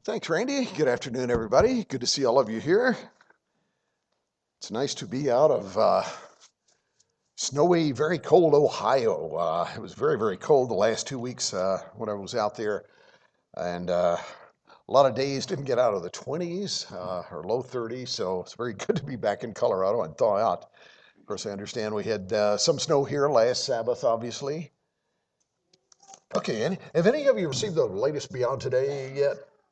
Thanks, Randy. Good afternoon, everybody. Good to see all of you here. It's nice to be out of snowy, very cold Ohio. It was very, very cold the last 2 weeks when I was out there, and a lot of days didn't get out of the 20s or low 30s, so it's very good to be back in Colorado and thaw out. Of course, I understand we had some snow here last Sabbath, obviously. Okay, have any of you received the latest Beyond Today yet?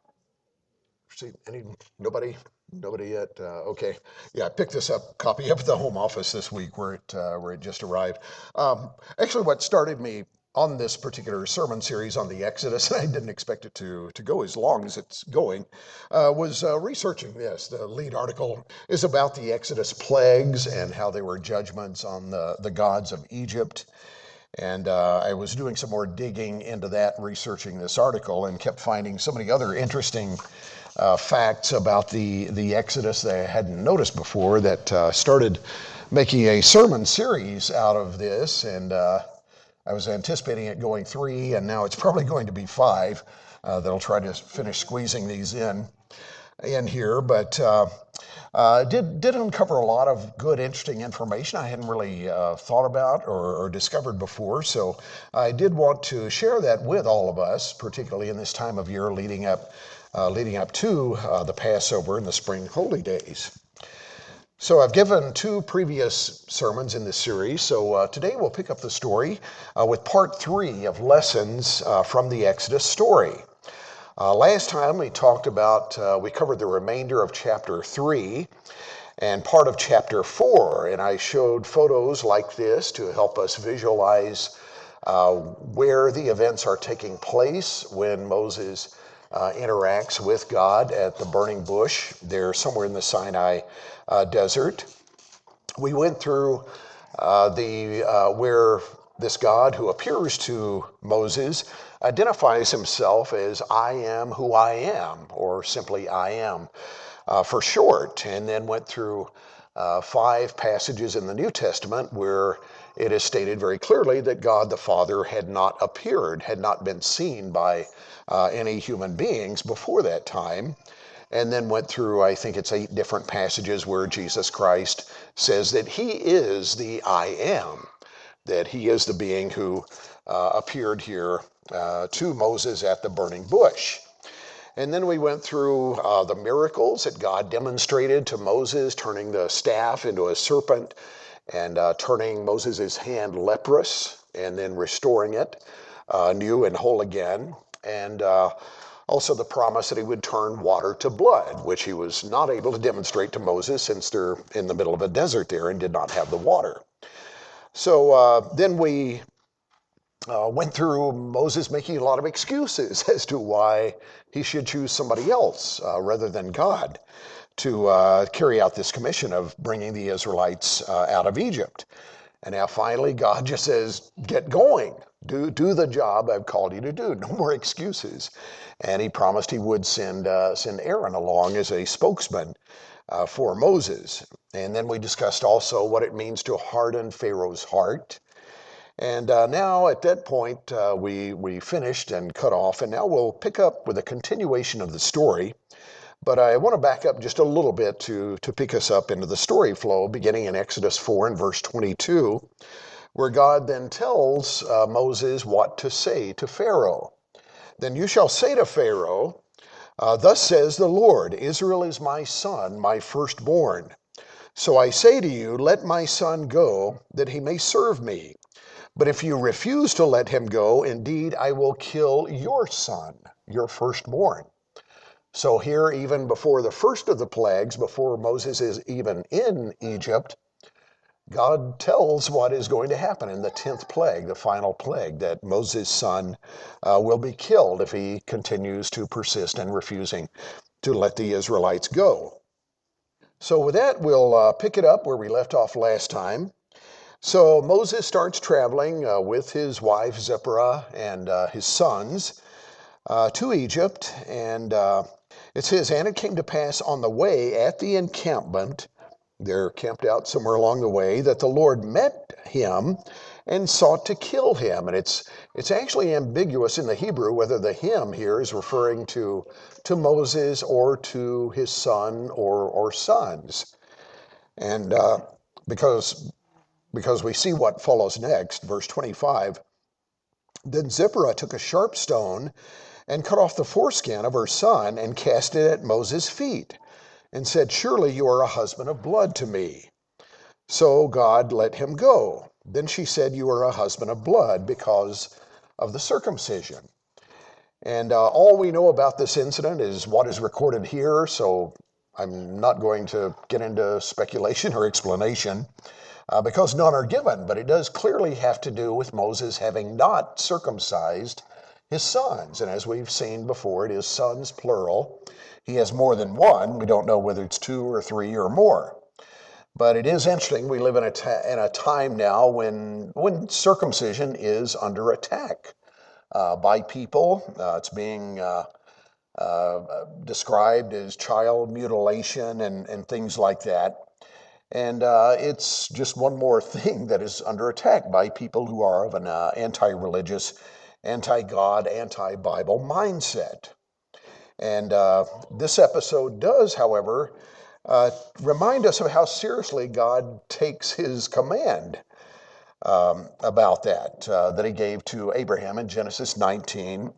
Nobody? Nobody yet? Okay. Yeah, I picked this copy up at the home office this week where it just arrived. Actually, what started me on this particular sermon series on the Exodus, and I didn't expect it to go as long as it's going, was researching this. The lead article is about the Exodus plagues and how they were judgments on the gods of Egypt. And I was doing some more digging into that, researching this article, and kept finding so many other interesting facts about the Exodus that I hadn't noticed before that started making a sermon series out of this. And I was anticipating it going 3, and now it's probably going to be 5. That'll try to finish squeezing these in here, but did uncover a lot of good, interesting information I hadn't really thought about or discovered before. So I did want to share that with all of us, particularly in this time of year leading up to the Passover and the spring holy days. So I've given 2 previous sermons in this series. So today we'll pick up the story with part 3 of lessons from the Exodus story. Last time we covered the remainder of chapter 3 and part of chapter 4, and I showed photos like this to help us visualize where the events are taking place when Moses interacts with God at the burning bush there somewhere in the Sinai desert. We went through where this God who appears to Moses identifies himself as I am who I am, or simply I am for short, and then went through 5 passages in the New Testament where it is stated very clearly that God the Father had not appeared, had not been seen by any human beings before that time. And then went through, I think it's 8 different passages where Jesus Christ says that he is the I am, that he is the being who appeared here to Moses at the burning bush. And then we went through the miracles that God demonstrated to Moses, turning the staff into a serpent and turning Moses' hand leprous and then restoring it new and whole again. And also the promise that he would turn water to blood, which he was not able to demonstrate to Moses since they're in the middle of a desert there and did not have the water. So then we went through Moses making a lot of excuses as to why he should choose somebody else rather than God to carry out this commission of bringing the Israelites out of Egypt. And now finally God just says, get going. Do the job I've called you to do. No more excuses. And he promised he would send Aaron along as a spokesman for Moses. And then we discussed also what it means to harden Pharaoh's heart. And now at that point, we finished and cut off, and now we'll pick up with a continuation of the story. But I want to back up just a little bit to pick us up into the story flow, beginning in Exodus 4 and verse 22, where God then tells Moses what to say to Pharaoh. Then you shall say to Pharaoh, thus says the Lord, Israel is my son, my firstborn. So I say to you, let my son go, that he may serve me. But if you refuse to let him go, indeed I will kill your son, your firstborn. So here, even before the first of the plagues, before Moses is even in Egypt, God tells what is going to happen in the 10th plague, the final plague, that Moses' son will be killed if he continues to persist in refusing to let the Israelites go. So with that, we'll pick it up where we left off last time. So Moses starts traveling with his wife Zipporah and his sons to Egypt, and it says, and it came to pass on the way at the encampment, they're camped out somewhere along the way, that the Lord met him and sought to kill him. And it's actually ambiguous in the Hebrew whether the him here is referring to Moses or to his son or sons. And because we see what follows next, verse 25, then Zipporah took a sharp stone and cut off the foreskin of her son and cast it at Moses' feet and said, "Surely you are a husband of blood to me." So God let him go. Then she said, "You are a husband of blood because of the circumcision." And all we know about this incident is what is recorded here, so I'm not going to get into speculation or explanation because none are given, but it does clearly have to do with Moses having not circumcised his sons. And as we've seen before, it is sons plural. He has more than one. We don't know whether it's 2 or 3 or more. But it is interesting. We live in a time now when circumcision is under attack by people. It's being described as child mutilation and things like that. And it's just one more thing that is under attack by people who are of an anti-religious, anti-God, anti-Bible mindset. And this episode does, however, remind us of how seriously God takes his command about that he gave to Abraham in Genesis 17,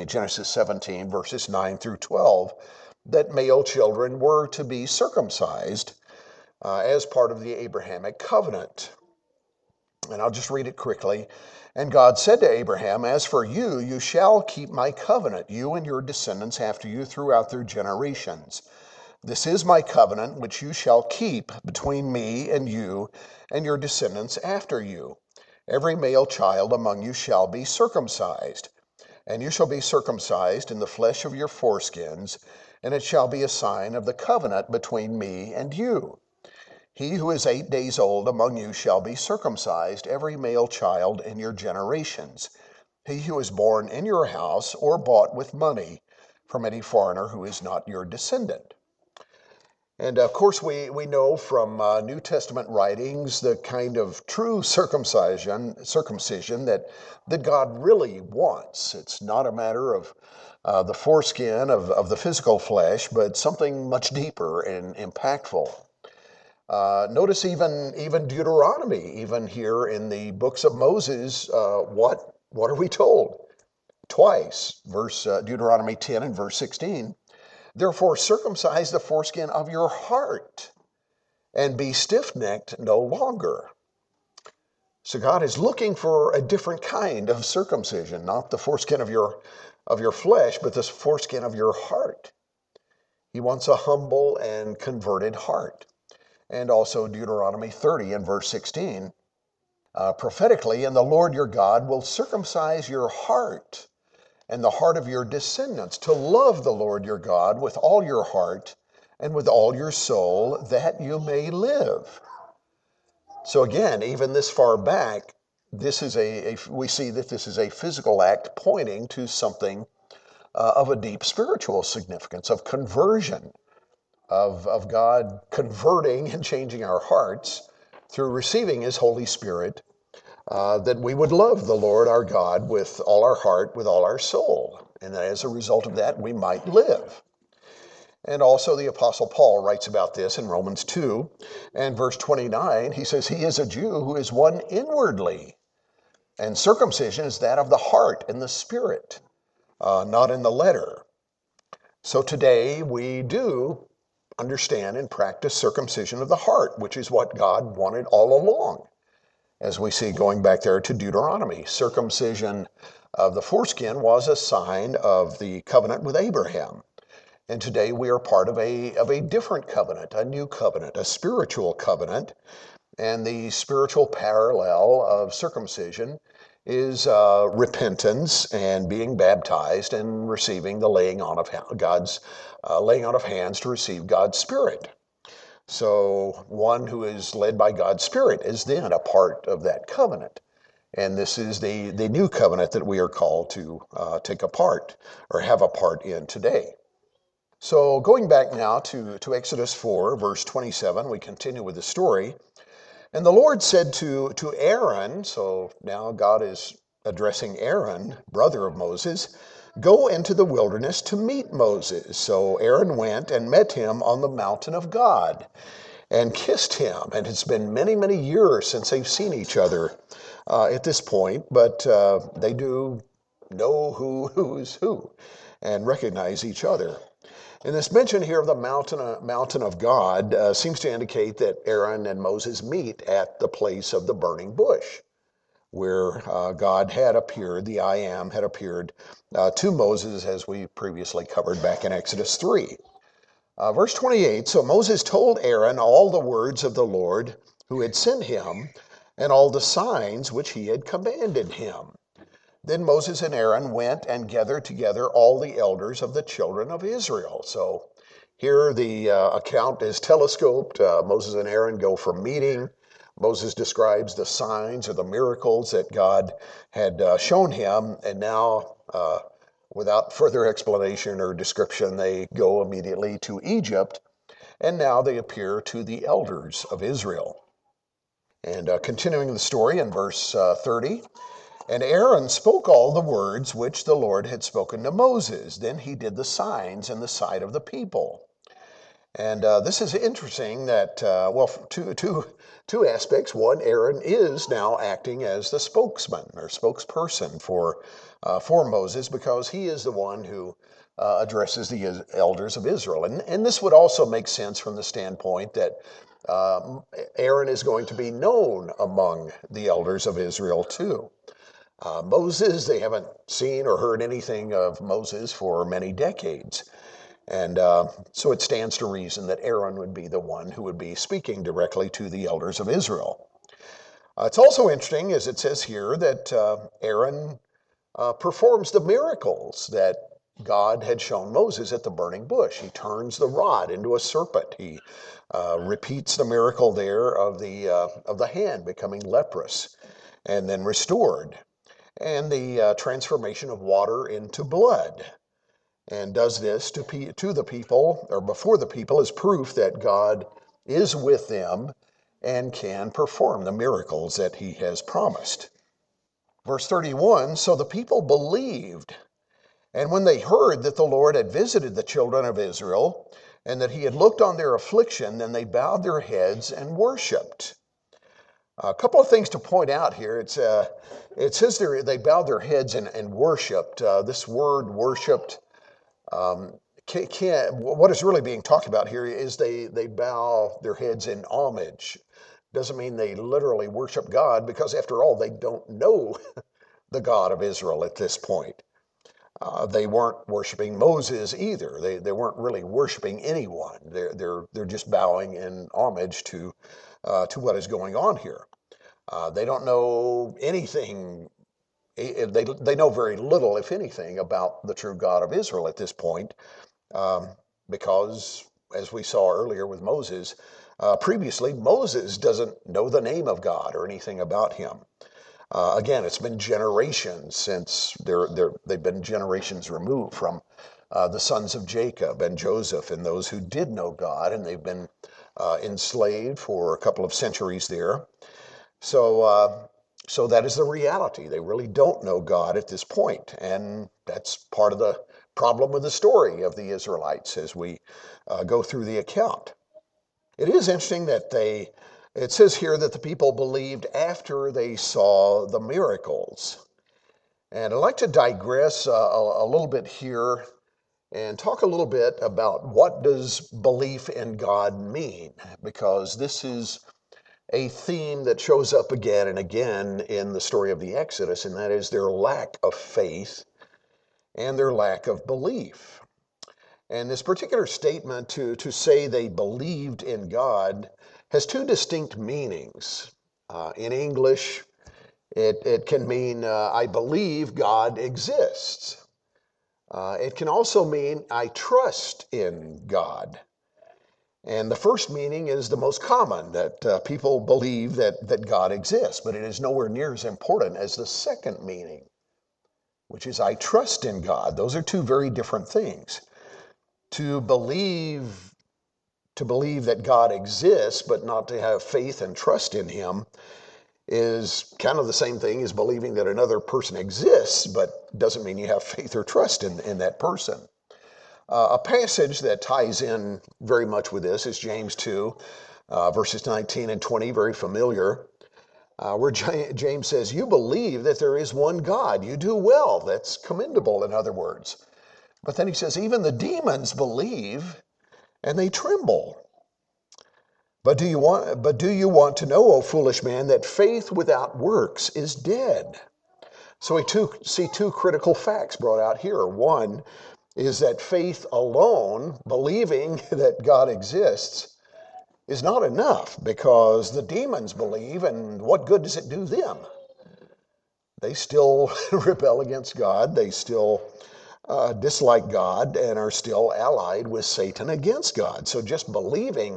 verses 9 through 12, that male children were to be circumcised as part of the Abrahamic covenant. And I'll just read it quickly. And God said to Abraham, "As for you, you shall keep my covenant, you and your descendants after you throughout their generations. This is my covenant which you shall keep between me and you and your descendants after you. Every male child among you shall be circumcised, and you shall be circumcised in the flesh of your foreskins, and it shall be a sign of the covenant between me and you. He who is 8 days old among you shall be circumcised, every male child in your generations. He who is born in your house or bought with money from any foreigner who is not your descendant." And of course, we know from New Testament writings the kind of true circumcision that God really wants. It's not a matter of the foreskin of the physical flesh, but something much deeper and impactful. Notice even Deuteronomy, even here in the books of Moses, what are we told? Twice, Deuteronomy 10 and verse 16. "Therefore circumcise the foreskin of your heart, and be stiff-necked no longer." So God is looking for a different kind of circumcision, not the foreskin of your flesh, but the foreskin of your heart. He wants a humble and converted heart. And also Deuteronomy 30 and verse 16, prophetically, "And the Lord your God will circumcise your heart and the heart of your descendants to love the Lord your God with all your heart and with all your soul, that you may live." So again, even this far back, we see that this is a physical act pointing to something of a deep spiritual significance, of conversion, of God converting and changing our hearts through receiving his Holy Spirit, that we would love the Lord our God with all our heart, with all our soul, and that as a result of that, we might live. And also the Apostle Paul writes about this in Romans 2 and verse 29. He says, "He is a Jew who is one inwardly, and circumcision is that of the heart and the spirit, not in the letter." So today we do understand and practice circumcision of the heart, which is what God wanted all along. As we see going back there to Deuteronomy, circumcision of the foreskin was a sign of the covenant with Abraham. And today we are part of a different covenant, a new covenant, a spiritual covenant. And the spiritual parallel of circumcision is repentance and being baptized and receiving the laying on of hands to receive God's Spirit. So one who is led by God's Spirit is then a part of that covenant. And this is the new covenant that we are called to take a part or have a part in today. So going back now to Exodus 4, verse 27, we continue with the story. And the Lord said to Aaron, so now God is addressing Aaron, brother of Moses, go into the wilderness to meet Moses. So Aaron went and met him on the mountain of God and kissed him. And it's been many, many years since they've seen each other at this point, but they do know who's who and recognize each other. And this mention here of the mountain of God seems to indicate that Aaron and Moses meet at the place of the burning bush, where God had appeared, the I Am had appeared to Moses, as we previously covered back in Exodus 3. Verse 28, so Moses told Aaron all the words of the Lord who had sent him, and all the signs which he had commanded him. Then Moses and Aaron went and gathered together all the elders of the children of Israel. So here the account is telescoped. Moses and Aaron go for meeting. Moses describes the signs or the miracles that God had shown him. And now, without further explanation or description, they go immediately to Egypt. And now they appear to the elders of Israel. And continuing the story in verse 30, and Aaron spoke all the words which the Lord had spoken to Moses. Then he did the signs in the sight of the people. And this is interesting that, two aspects. One, Aaron is now acting as the spokesman or spokesperson for Moses, because he is the one who addresses the elders of Israel. And this would also make sense from the standpoint that Aaron is going to be known among the elders of Israel too. Moses, they haven't seen or heard anything of Moses for many decades. And so it stands to reason that Aaron would be the one who would be speaking directly to the elders of Israel. It's also interesting, as it says here, that Aaron performs the miracles that God had shown Moses at the burning bush. He turns the rod into a serpent. He repeats the miracle there of the hand becoming leprous and then restored, and the transformation of water into blood, and does this to the people, or before the people, as proof that God is with them and can perform the miracles that he has promised. Verse 31, so the people believed, and when they heard that the Lord had visited the children of Israel, and that he had looked on their affliction, then they bowed their heads and worshipped. A couple of things to point out here. It says they bowed their heads and worshipped. This word worshipped, what is really being talked about here is they bow their heads in homage. Doesn't mean they literally worship God, because after all, they don't know the God of Israel at this point. They weren't worshiping Moses either. They weren't really worshiping anyone. They're just bowing in homage to what is going on here. They don't know anything. They know very little, if anything, about the true God of Israel at this point, because, as we saw earlier with Moses, previously, Moses doesn't know the name of God or anything about him. Again, it's been generations since they've been generations removed from the sons of Jacob and Joseph and those who did know God, and they've been enslaved for a couple of centuries there. So that is the reality. They really don't know God at this point, and that's part of the problem with the story of the Israelites as we go through the account. It is interesting that it says here that the people believed after they saw the miracles. And I'd like to digress a little bit here and talk a little bit about what does belief in God mean, because this is a theme that shows up again and again in the story of the Exodus, and that is their lack of faith and their lack of belief. And this particular statement to say they believed in God has two distinct meanings. In English, it can mean I believe God exists. It can also mean I trust in God. And the first meaning is the most common, that people believe that God exists, but it is nowhere near as important as the second meaning, which is I trust in God. Those are two very different things. To believe To believe that God exists, but not to have faith and trust in him, is kind of the same thing as believing that another person exists, but doesn't mean you have faith or trust in that person. A passage that ties in very much with this is James 2, verses 19 and 20, very familiar, where James says, "You believe that there is one God. You do well." That's commendable, in other words. But then he says, "Even the demons believe and they tremble. But do you want to know, O foolish man, that faith without works is dead?" So we see two critical facts brought out here. One is that faith alone, believing that God exists, is not enough, because the demons believe, and what good does it do them? They still rebel against God. They still dislike God and are still allied with Satan against God. So just believing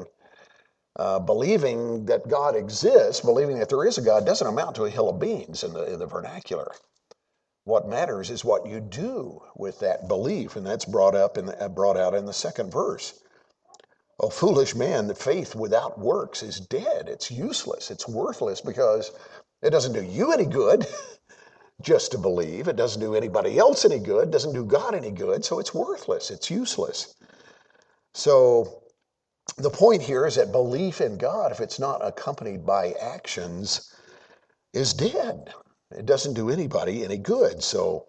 that God exists, believing that there is a God, doesn't amount to a hill of beans in the vernacular. What matters is what you do with that belief, and that's brought out in the second verse. "O foolish man, the faith without works is dead." It's useless. It's worthless, because it doesn't do you any good just to believe. It doesn't do anybody else any good. It doesn't do God any good. So it's worthless. It's useless. So the point here is that belief in God, if it's not accompanied by actions, is dead. It doesn't do anybody any good. So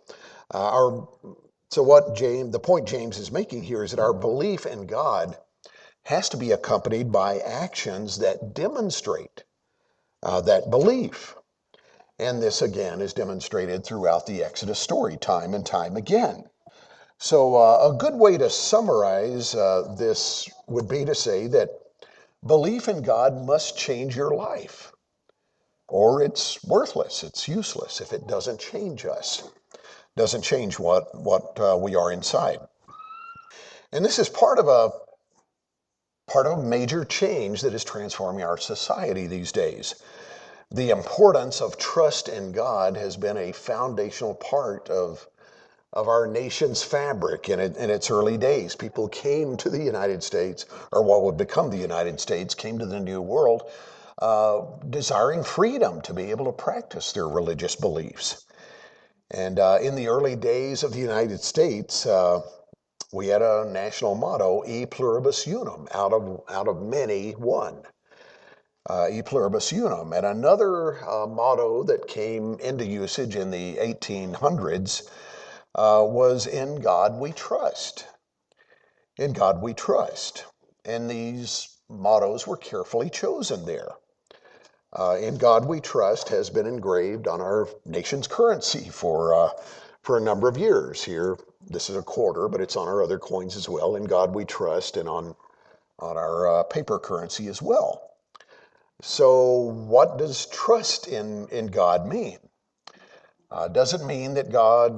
the point James is making here is that our belief in God has to be accompanied by actions that demonstrate that belief. And this, again, is demonstrated throughout the Exodus story time and time again. So a good way to summarize this would be to say that belief in God must change your life, or it's worthless, it's useless if it doesn't change us, doesn't change what we are inside. And this is part of a major change that is transforming our society these days. The importance of trust in God has been a foundational part of our nation's fabric in its early days. People came to the United States, or what would become the United States, came to the New World desiring freedom to be able to practice their religious beliefs. And in the early days of the United States, we had a national motto, "E pluribus unum," out of many, one. E pluribus unum. And another motto that came into usage in the 1800s was "In God we trust." In God we trust. And these mottos were carefully chosen there. "In God we trust" has been engraved on our nation's currency for a number of years. Here, this is a quarter, but it's on our other coins as well. "In God we trust," and on our paper currency as well. So what does trust in God mean? Does it mean that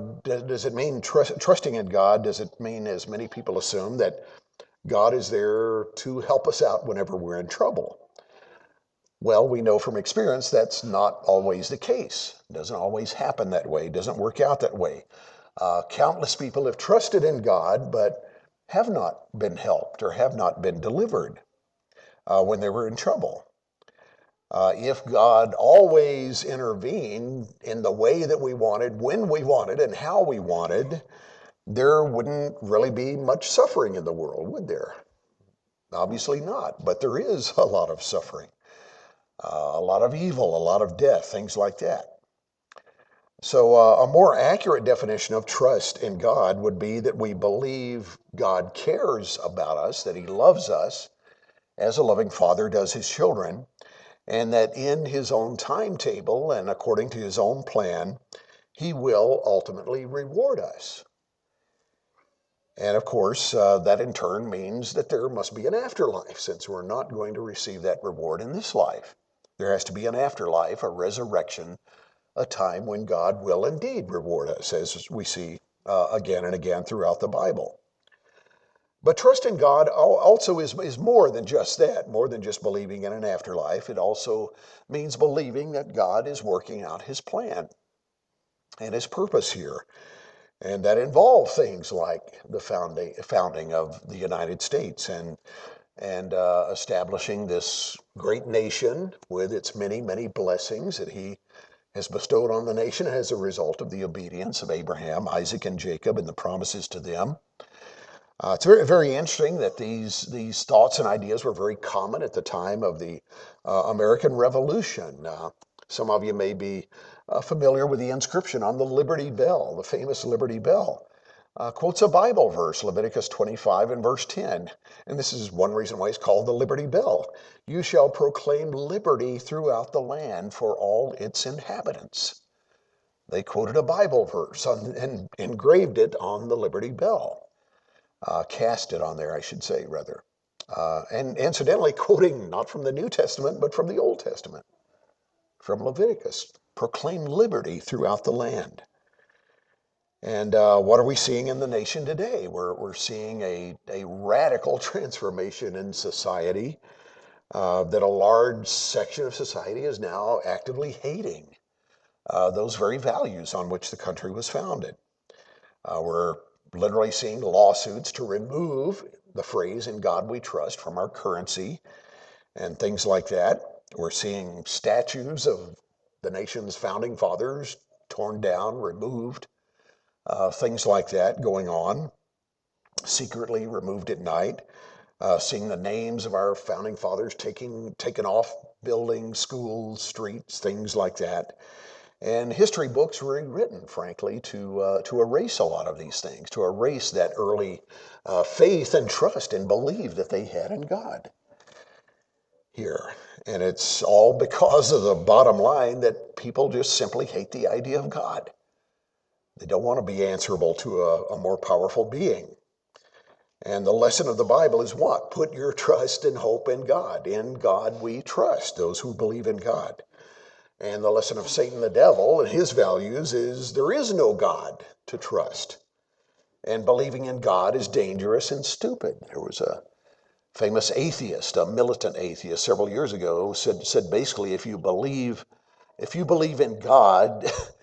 trusting in God, does it mean, as many people assume, that God is there to help us out whenever we're in trouble? Well, we know from experience that's not always the case. It doesn't always happen that way. It doesn't work out that way. Countless people have trusted in God, but have not been helped or have not been delivered when they were in trouble. If God always intervened in the way that we wanted, when we wanted, and how we wanted, there wouldn't really be much suffering in the world, would there? Obviously not, but there is a lot of suffering, a lot of evil, a lot of death, things like that. So a more accurate definition of trust in God would be that we believe God cares about us, that he loves us as a loving father does his children, and that in his own timetable and according to his own plan, he will ultimately reward us. And of course, that in turn means that there must be an afterlife, since we're not going to receive that reward in this life. There has to be an afterlife, a resurrection, a time when God will indeed reward us, as we see again and again throughout the Bible. But trust in God also is more than just that, more than just believing in an afterlife. It also means believing that God is working out his plan and his purpose here. And that involves things like the founding of the United States and and establishing this great nation with its many, many blessings that he has bestowed on the nation as a result of the obedience of Abraham, Isaac, and Jacob and the promises to them. It's very, very interesting that these thoughts and ideas were very common at the time of the American Revolution. Some of you may be familiar with the inscription on the Liberty Bell, the famous Liberty Bell. Quotes a Bible verse, Leviticus 25 and verse 10. And this is one reason why it's called the Liberty Bell. You shall proclaim liberty throughout the land for all its inhabitants. They quoted a Bible verse and engraved it on the Liberty Bell. Cast it on there, I should say, rather. And incidentally, quoting not from the New Testament, but from the Old Testament, from Leviticus. Proclaim liberty throughout the land. And what are we seeing in the nation today? We're seeing a radical transformation in society that a large section of society is now actively hating those very values on which the country was founded. We're literally seeing lawsuits to remove the phrase "in God we trust" from our currency and things like that. We're seeing statues of the nation's founding fathers torn down, removed. Things like that going on, secretly removed at night, seeing the names of our founding fathers taken off buildings, schools, streets, things like that. And history books were written, frankly, to erase a lot of these things, to erase that early faith and trust and belief that they had in God here. And it's all because of the bottom line that people just simply hate the idea of God. They don't want to be answerable to a more powerful being. And the lesson of the Bible is what? Put your trust and hope in God. In God we trust, those who believe in God. And the lesson of Satan the devil and his values is there is no God to trust. And believing in God is dangerous and stupid. There was a famous atheist, a militant atheist several years ago, said basically if you believe in God,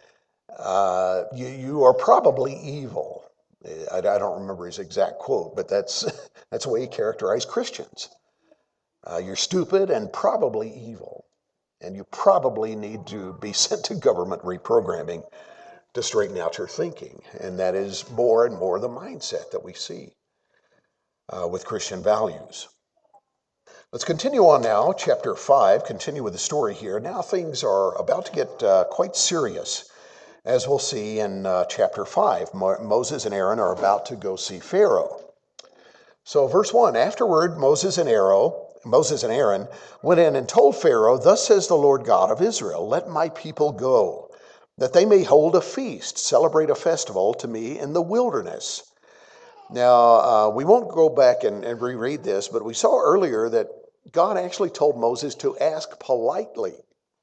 you are probably evil. I don't remember his exact quote, but that's the way he characterized Christians. You're stupid and probably evil, and you probably need to be sent to government reprogramming to straighten out your thinking. And that is more and more the mindset that we see with Christian values. Let's continue on now, chapter 5, continue with the story here. Now things are about to get quite serious. As we'll see in chapter 5, Moses and Aaron are about to go see Pharaoh. So verse 1, afterward Moses and Aaron went in and told Pharaoh, "Thus says the Lord God of Israel, let my people go, that they may hold a feast, celebrate a festival to me in the wilderness." Now, we won't go back and reread this, but we saw earlier that God actually told Moses to ask politely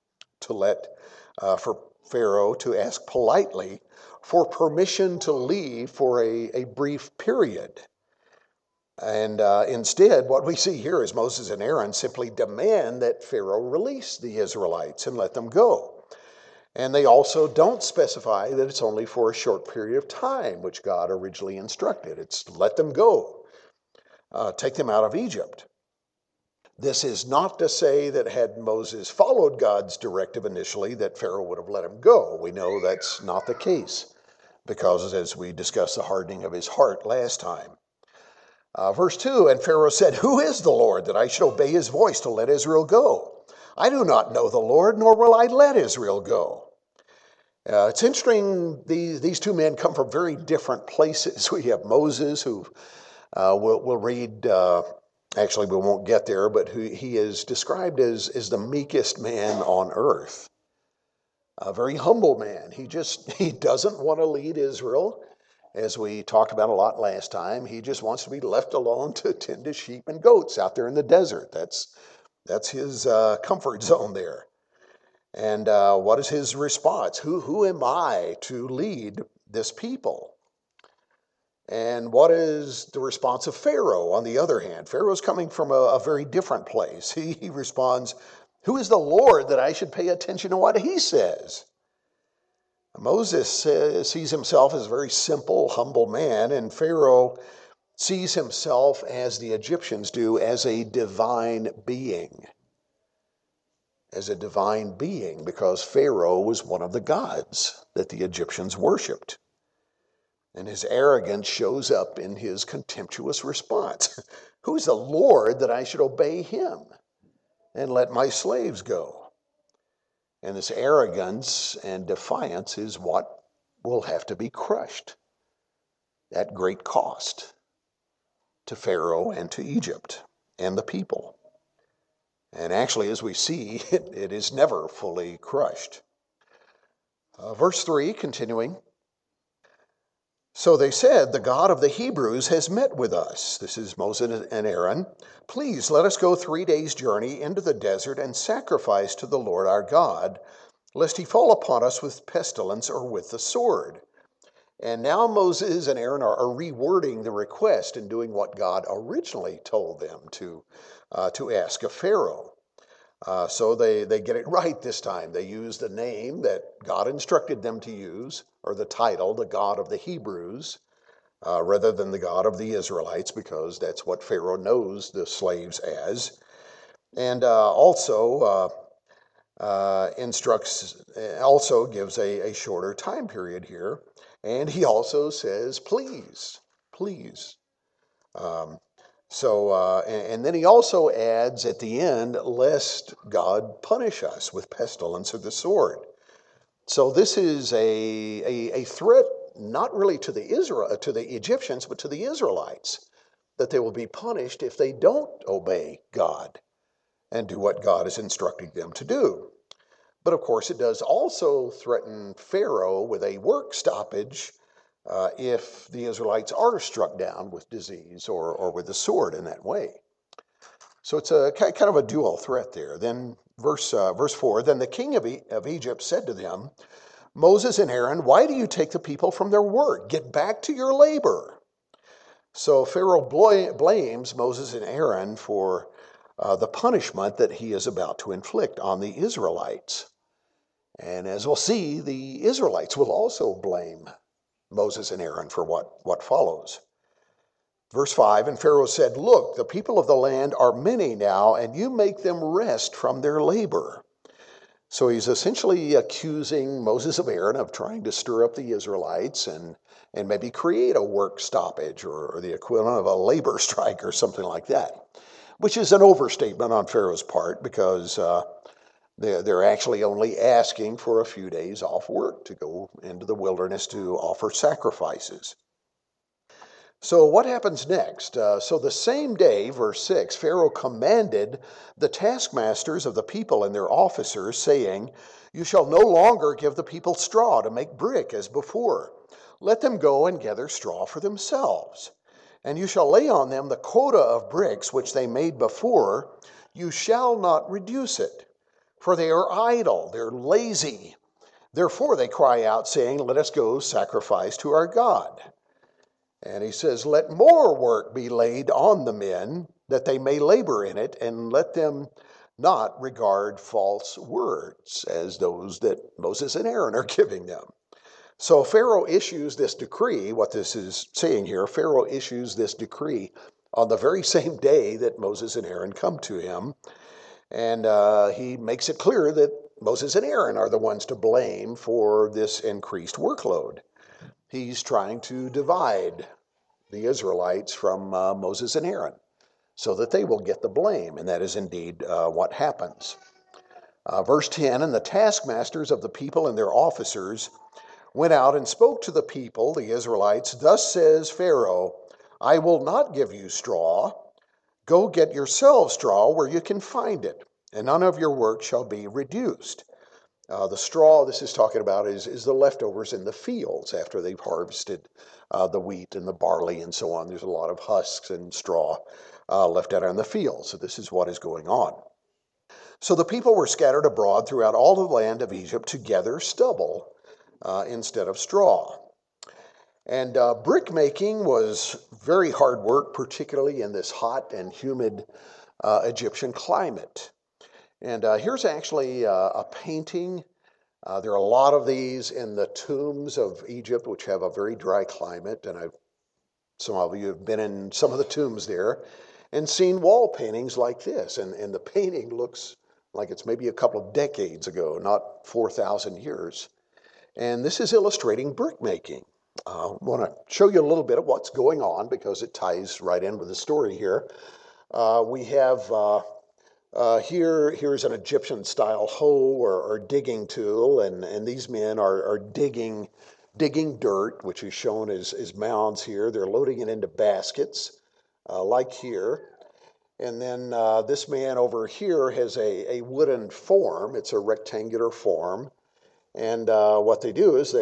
for Pharaoh to ask politely for permission to leave for a brief period. And instead, what we see here is Moses and Aaron simply demand that Pharaoh release the Israelites and let them go. And they also don't specify that it's only for a short period of time, which God originally instructed. It's let them go, take them out of Egypt. This is not to say that had Moses followed God's directive initially, that Pharaoh would have let him go. We know that's not the case, because as we discussed the hardening of his heart last time. Verse 2, and Pharaoh said, "Who is the Lord that I should obey his voice to let Israel go? I do not know the Lord, nor will I let Israel go." It's interesting, these two men come from very different places. We have Moses, who we'll read, actually we won't get there, but he is described as the meekest man on earth. A very humble man. He doesn't want to lead Israel, as we talked about a lot last time. He just wants to be left alone to tend to sheep and goats out there in the desert. That's his comfort zone there. And what is his response? Who am I to lead this people? And what is the response of Pharaoh, on the other hand? Pharaoh's coming from a very different place. He responds, "Who is the Lord that I should pay attention to what he says?" Moses sees himself as a very simple, humble man, and Pharaoh sees himself, as the Egyptians do, as a divine being. As a divine being, because Pharaoh was one of the gods that the Egyptians worshipped. And his arrogance shows up in his contemptuous response. Who is the Lord that I should obey him and let my slaves go? And this arrogance and defiance is what will have to be crushed at great cost to Pharaoh and to Egypt and the people. And actually, as we see, it is never fully crushed. Verse 3, continuing. So they said, the God of the Hebrews has met with us. This is Moses and Aaron. Please let us go 3 days' journey into the desert and sacrifice to the Lord our God, lest he fall upon us with pestilence or with the sword. And now Moses and Aaron are rewording the request and doing what God originally told them to ask of Pharaoh. So they get it right this time. They use the name that God instructed them to use, or the title, the God of the Hebrews, rather than the God of the Israelites, because that's what Pharaoh knows the slaves as. And also gives a shorter time period here. And he also says, please, please. And then he also adds at the end, lest God punish us with pestilence or the sword. So this is a threat not really to the Egyptians, but to the Israelites, that they will be punished if they don't obey God and do what God is instructing them to do. But of course, it does also threaten Pharaoh with a work stoppage if the Israelites are struck down with disease or with the sword in that way. So it's a kind of a dual threat there. Then verse 4, then the king of Egypt said to them, Moses and Aaron, why do you take the people from their work? Get back to your labor. So Pharaoh blames Moses and Aaron for the punishment that he is about to inflict on the Israelites. And as we'll see, the Israelites will also blame Moses and Aaron for what follows. Verse 5, and Pharaoh said, look, the people of the land are many now, and you make them rest from their labor. So he's essentially accusing Moses and Aaron of trying to stir up the Israelites and maybe create a work stoppage or the equivalent of a labor strike or something like that, which is an overstatement on Pharaoh's part, because they're actually only asking for a few days off work to go into the wilderness to offer sacrifices. So what happens next? So the same day, verse 6, Pharaoh commanded the taskmasters of the people and their officers, saying, you shall no longer give the people straw to make brick as before. Let them go and gather straw for themselves. And you shall lay on them the quota of bricks which they made before. You shall not reduce it. For they are idle, they're lazy. Therefore they cry out, saying, let us go sacrifice to our God. And he says, let more work be laid on the men, that they may labor in it, and let them not regard false words, as those that Moses and Aaron are giving them. So Pharaoh issues this decree. What this is saying here, Pharaoh issues this decree on the very same day that Moses and Aaron come to him. And he makes it clear that Moses and Aaron are the ones to blame for this increased workload. He's trying to divide the Israelites from Moses and Aaron so that they will get the blame, and that is indeed what happens. Verse 10, and the taskmasters of the people and their officers went out and spoke to the people, the Israelites, thus says Pharaoh, I will not give you straw. Go get yourselves straw where you can find it, and none of your work shall be reduced. The straw this is talking about is the leftovers in the fields after they've harvested the wheat and the barley and so on. There's a lot of husks and straw left out on the field. So this is what is going on. So the people were scattered abroad throughout all the land of Egypt to gather stubble instead of straw. And brick making was very hard work, particularly in this hot and humid Egyptian climate. And here's actually a painting. There are a lot of these in the tombs of Egypt, which have a very dry climate, and I've Some of you have been in some of the tombs there and seen wall paintings like this. And the painting looks like it's maybe a couple of decades ago, not 4,000 years. And this is illustrating brick making. I want to show you a little bit of what's going on because it ties right in with the story here. We have here's an Egyptian-style hoe or digging tool, and these men are digging dirt, which is shown as mounds here. They're loading it into baskets, like here. And then this man over here has a wooden form. It's a rectangular form. And what they do is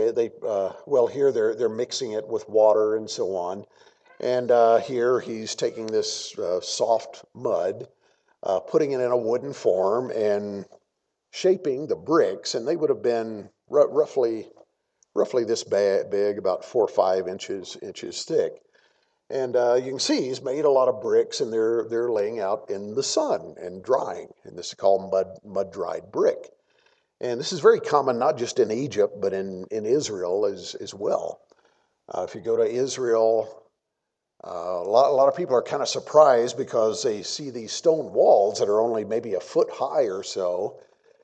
here they're mixing it with water and so on. And here he's taking this soft mud, putting it in a wooden form and shaping the bricks. And they would have been roughly this big, about 4 or 5 inches thick. And you can see he's made a lot of bricks, and they're laying out in the sun and drying. And this is called mud dried brick. And this is very common not just in Egypt, but in Israel as well. If you go to Israel, a lot of people are kind of surprised because they see these stone walls that are only maybe a foot high or so,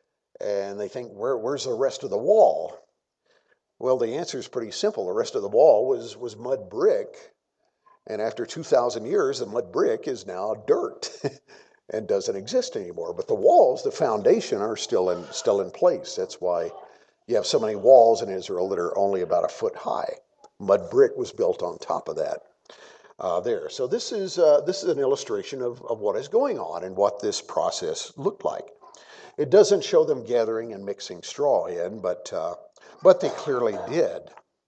and they think, where's the rest of the wall? Well, the answer is pretty simple. The rest of the wall was mud brick, and after 2,000 years, the mud brick is now dirt. And doesn't exist anymore. But the walls, the foundation, are still in place. That's why you have so many walls in Israel that are only about a foot high. Mud brick was built on top of that there. So this is an illustration of what is going on and what this process looked like. It doesn't show them gathering and mixing straw in, but they clearly did.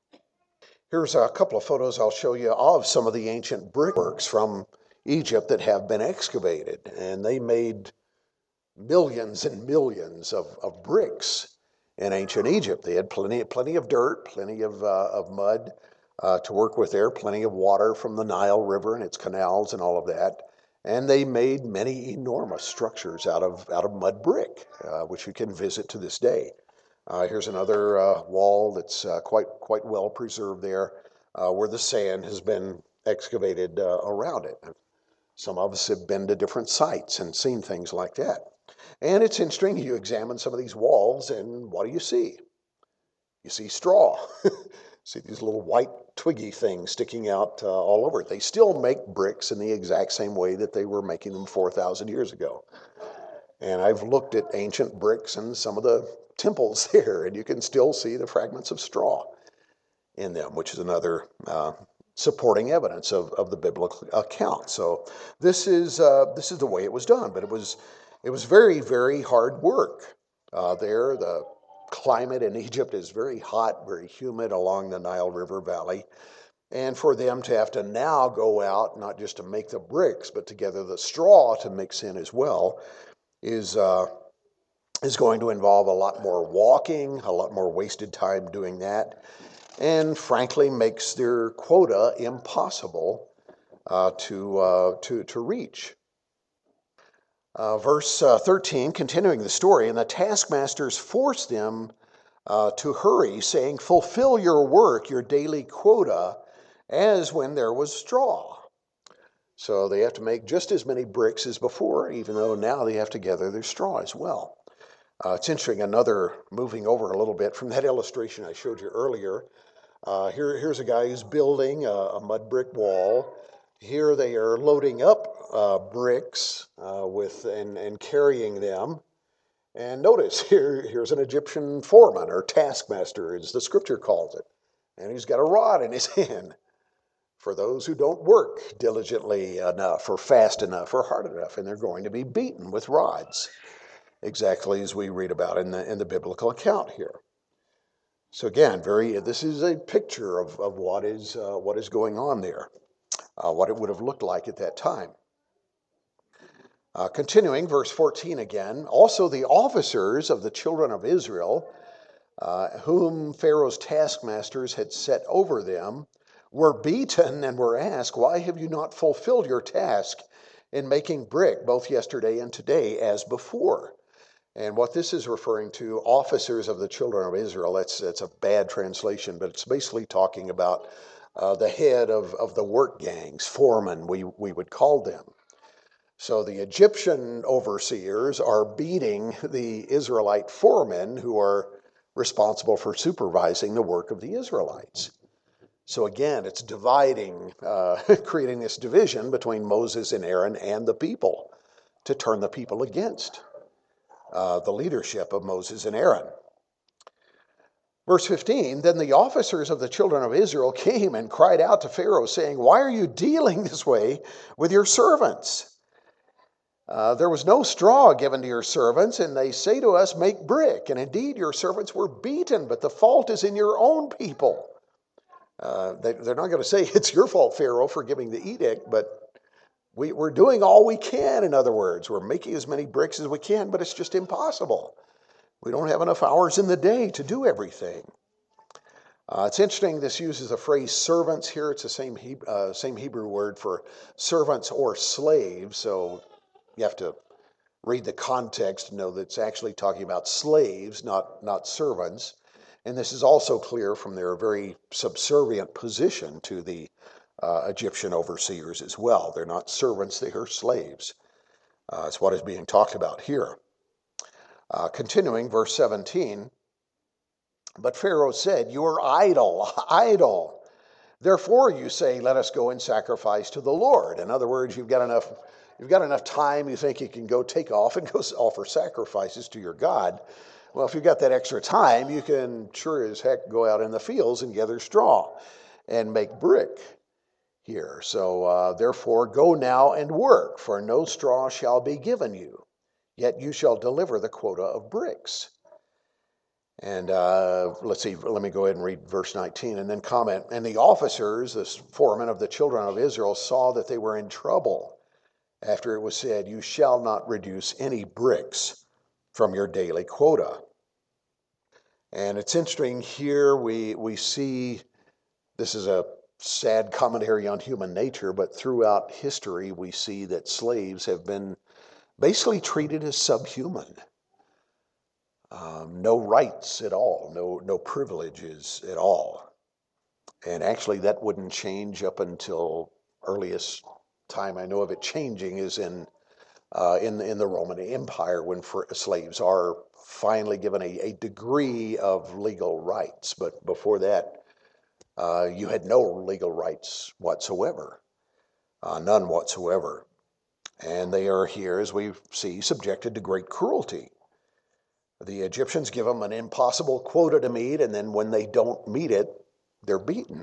Here's a couple of photos I'll show you of some of the ancient brickworks from Egypt that have been excavated, and they made millions and millions of bricks in ancient Egypt. They had plenty of dirt, plenty of mud to work with there, plenty of water from the Nile River and its canals and all of that, and they made many enormous structures out of mud brick, which you can visit to this day. Here's another wall that's quite well preserved there, where the sand has been excavated around it. Some of us have been to different sites and seen things like that. And it's interesting, you examine some of these walls, and what do you see? You see straw. See these little white twiggy things sticking out all over it. They still make bricks in the exact same way that they were making them 4,000 years ago. And I've looked at ancient bricks in some of the temples there, and you can still see the fragments of straw in them, which is another supporting evidence of the biblical account. So this is the way it was done, but it was very, very hard work. There, the climate in Egypt is very hot, very humid along the Nile River Valley, and for them to have to now go out not just to make the bricks, but to gather the straw to mix in as well is going to involve a lot more walking, a lot more wasted time doing that, and frankly makes their quota impossible to reach. Verse 13, continuing the story, and the taskmasters forced them to hurry, saying, "Fulfill your work, your daily quota, as when there was straw." So they have to make just as many bricks as before, even though now they have to gather their straw as well. It's interesting, moving over a little bit from that illustration I showed you earlier. Here's a guy who's building a mud brick wall. Here they are loading up bricks and carrying them. And notice here's an Egyptian foreman or taskmaster, as the scripture calls it. And he's got a rod in his hand for those who don't work diligently enough or fast enough or hard enough. And they're going to be beaten with rods, exactly as we read about in the biblical account here. So again, this is a picture of what is going on there, what it would have looked like at that time. Continuing, verse 14 again, also the officers of the children of Israel, whom Pharaoh's taskmasters had set over them, were beaten and were asked, "Why have you not fulfilled your task in making brick both yesterday and today as before?" And what this is referring to, officers of the children of Israel, that's a bad translation, but it's basically talking about the head of the work gangs, foremen, we would call them. So the Egyptian overseers are beating the Israelite foremen who are responsible for supervising the work of the Israelites. So again, it's dividing, creating this division between Moses and Aaron and the people to turn the people against the leadership of Moses and Aaron. Verse 15, then the officers of the children of Israel came and cried out to Pharaoh, saying, why are you dealing this way with your servants? There was no straw given to your servants, and they say to us, make brick. And indeed, your servants were beaten, but the fault is in your own people. They're not going to say, it's your fault, Pharaoh, for giving the edict, but we're doing all we can, in other words. We're making as many bricks as we can, but it's just impossible. We don't have enough hours in the day to do everything. It's interesting, this uses the phrase servants here. It's the same Hebrew word for servants or slaves, so you have to read the context to know that it's actually talking about slaves, not servants. And this is also clear from their very subservient position to the Egyptian overseers as well. They're not servants, they are slaves. It's what is being talked about here. Continuing, verse 17, but Pharaoh said, you are idle. Therefore you say, let us go and sacrifice to the Lord. In other words, you've got enough time, you think you can go take off and go offer sacrifices to your God. Well, if you've got that extra time, you can sure as heck go out in the fields and gather straw and make brick here. So therefore go now and work, for no straw shall be given you, yet you shall deliver the quota of bricks. And let's see, let me go ahead and read verse 19 and then comment. And the officers, the foremen of the children of Israel, saw that they were in trouble after it was said, you shall not reduce any bricks from your daily quota. And it's interesting here we see, this is a sad commentary on human nature, but throughout history we see that slaves have been basically treated as subhuman. No rights at all, no privileges at all. And actually that wouldn't change up until earliest time I know of it changing is in the Roman Empire, when slaves are finally given a degree of legal rights. But before that, you had no legal rights whatsoever, none whatsoever. And they are here, as we see, subjected to great cruelty. The Egyptians give them an impossible quota to meet, and then when they don't meet it, they're beaten.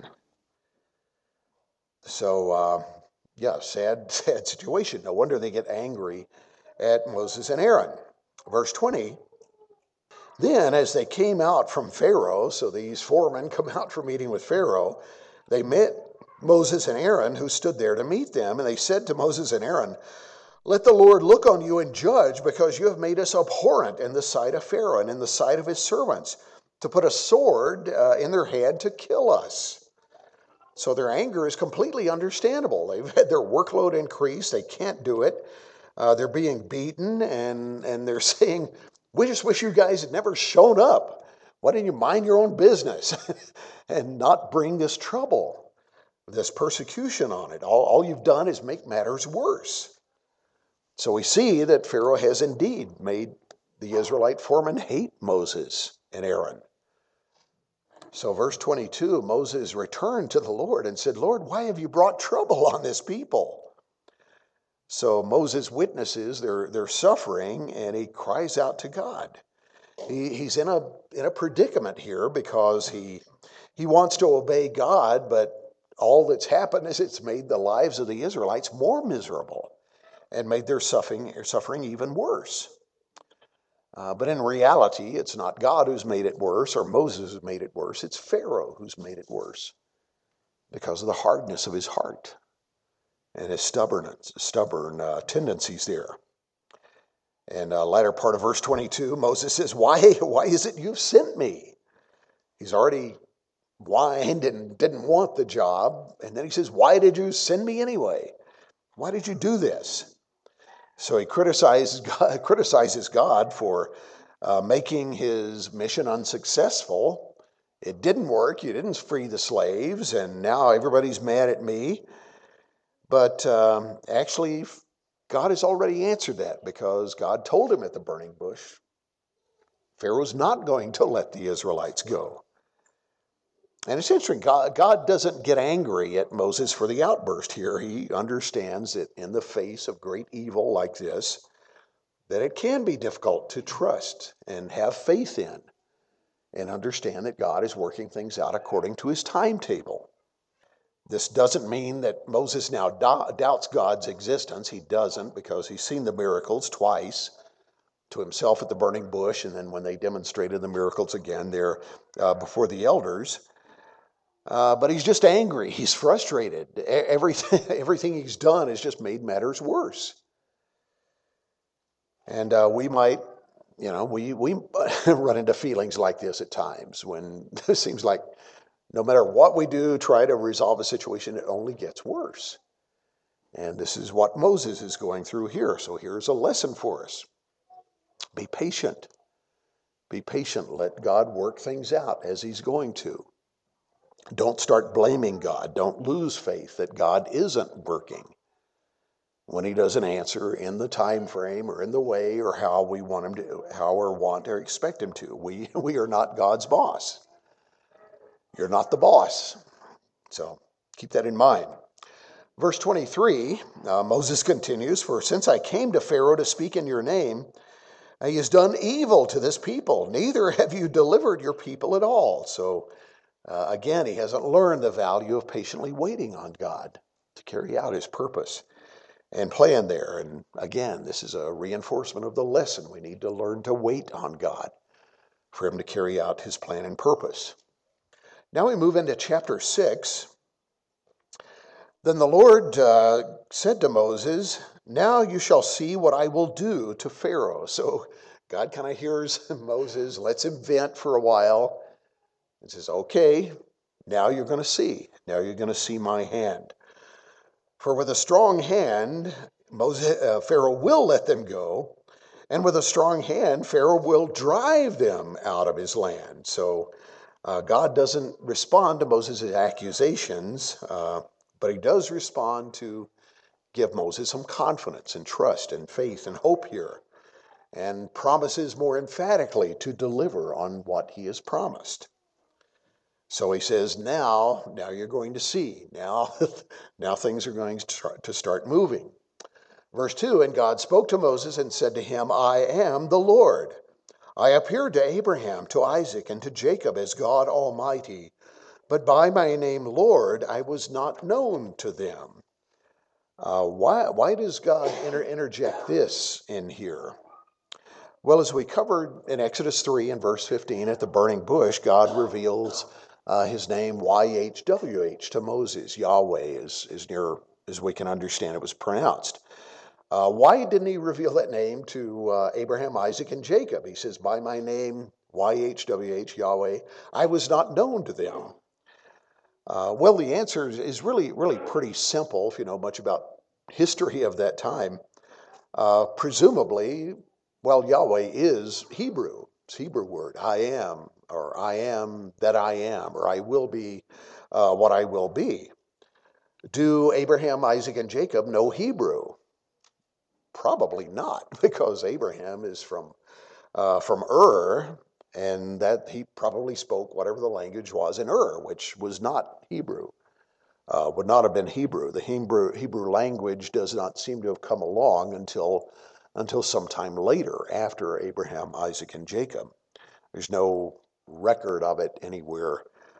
So, sad situation. No wonder they get angry at Moses and Aaron. Verse 20, then as they came out from Pharaoh, so these foremen come out for meeting with Pharaoh, they met Moses and Aaron, who stood there to meet them, and they said to Moses and Aaron, let the Lord look on you and judge, because you have made us abhorrent in the sight of Pharaoh and in the sight of his servants, to put a sword in their hand to kill us. So their anger is completely understandable. They've had their workload increased. They can't do it. They're being beaten, and they're saying, we just wish you guys had never shown up. Why didn't you mind your own business and not bring this trouble, this persecution on it? All you've done is make matters worse. So we see that Pharaoh has indeed made the Israelite foremen hate Moses and Aaron. So verse 22, Moses returned to the Lord and said, Lord, why have you brought trouble on this people? So Moses witnesses their suffering, and he cries out to God. He's in a predicament here because he wants to obey God, but all that's happened is it's made the lives of the Israelites more miserable and made their suffering even worse. But in reality, it's not God who's made it worse or Moses who's made it worse. It's Pharaoh who's made it worse because of the hardness of his heart and his stubborn tendencies there. And latter part of verse 22, Moses says, why is it you've sent me? He's already whined and didn't want the job. And then he says, why did you send me anyway? Why did you do this? So he criticizes God for making his mission unsuccessful it didn't work. You didn't free the slaves, and now everybody's mad at me. But actually, God has already answered that, because God told him at the burning bush, Pharaoh's not going to let the Israelites go. And it's interesting, God doesn't get angry at Moses for the outburst here. He understands that in the face of great evil like this, that it can be difficult to trust and have faith in, and understand that God is working things out according to his timetable. This doesn't mean that Moses now doubts God's existence. He doesn't, because he's seen the miracles twice, to himself at the burning bush, and then when they demonstrated the miracles again there before the elders. But he's just angry. He's frustrated. Everything he's done has just made matters worse. And we might, we run into feelings like this at times, when it seems like no matter what we do, try to resolve a situation, it only gets worse. And this is what Moses is going through here. So here's a lesson for us. Be patient. Be patient. Let God work things out as he's going to. Don't start blaming God. Don't lose faith that God isn't working when he doesn't answer in the time frame or in the way or how we want him to, how or want or expect him to. We are not God's boss. You're not the boss. So keep that in mind. Verse 23, Moses continues, "For since I came to Pharaoh to speak in your name, he has done evil to this people. Neither have you delivered your people at all." So again, he hasn't learned the value of patiently waiting on God to carry out his purpose and plan there. And again, this is a reinforcement of the lesson. We need to learn to wait on God for him to carry out his plan and purpose. Now we move into chapter 6. Then the Lord said to Moses, "Now you shall see what I will do to Pharaoh." So God kind of hears Moses, lets him vent for a while, and says, "Okay, now you're going to see. Now you're going to see my hand. For with a strong hand, Pharaoh will let them go, and with a strong hand, Pharaoh will drive them out of his land." So God doesn't respond to Moses' accusations, but he does respond to give Moses some confidence and trust and faith and hope here, and promises more emphatically to deliver on what he has promised. So he says, now you're going to see. Now things are going to start moving. Verse 2, "And God spoke to Moses and said to him, I am the Lord. I appeared to Abraham, to Isaac, and to Jacob as God Almighty, but by my name Lord I was not known to them." Why does God interject this in here? Well, as we covered in Exodus 3 and verse 15 at the burning bush, God reveals his name YHWH to Moses. Yahweh is near as we can understand it was pronounced. Why didn't he reveal that name to Abraham, Isaac, and Jacob? He says, "By my name, YHWH, Yahweh, I was not known to them." Well, the answer is really pretty simple if you know much about history of that time. Presumably, Yahweh is Hebrew. It's a Hebrew word, I am, or I am that I am, or I will be what I will be. Do Abraham, Isaac, and Jacob know Hebrew? Probably not, because Abraham is from Ur, and that he probably spoke whatever the language was in Ur, which was not Hebrew, would not have been Hebrew. The Hebrew language does not seem to have come along until sometime later, after Abraham, Isaac, and Jacob. There's no record of it anywhere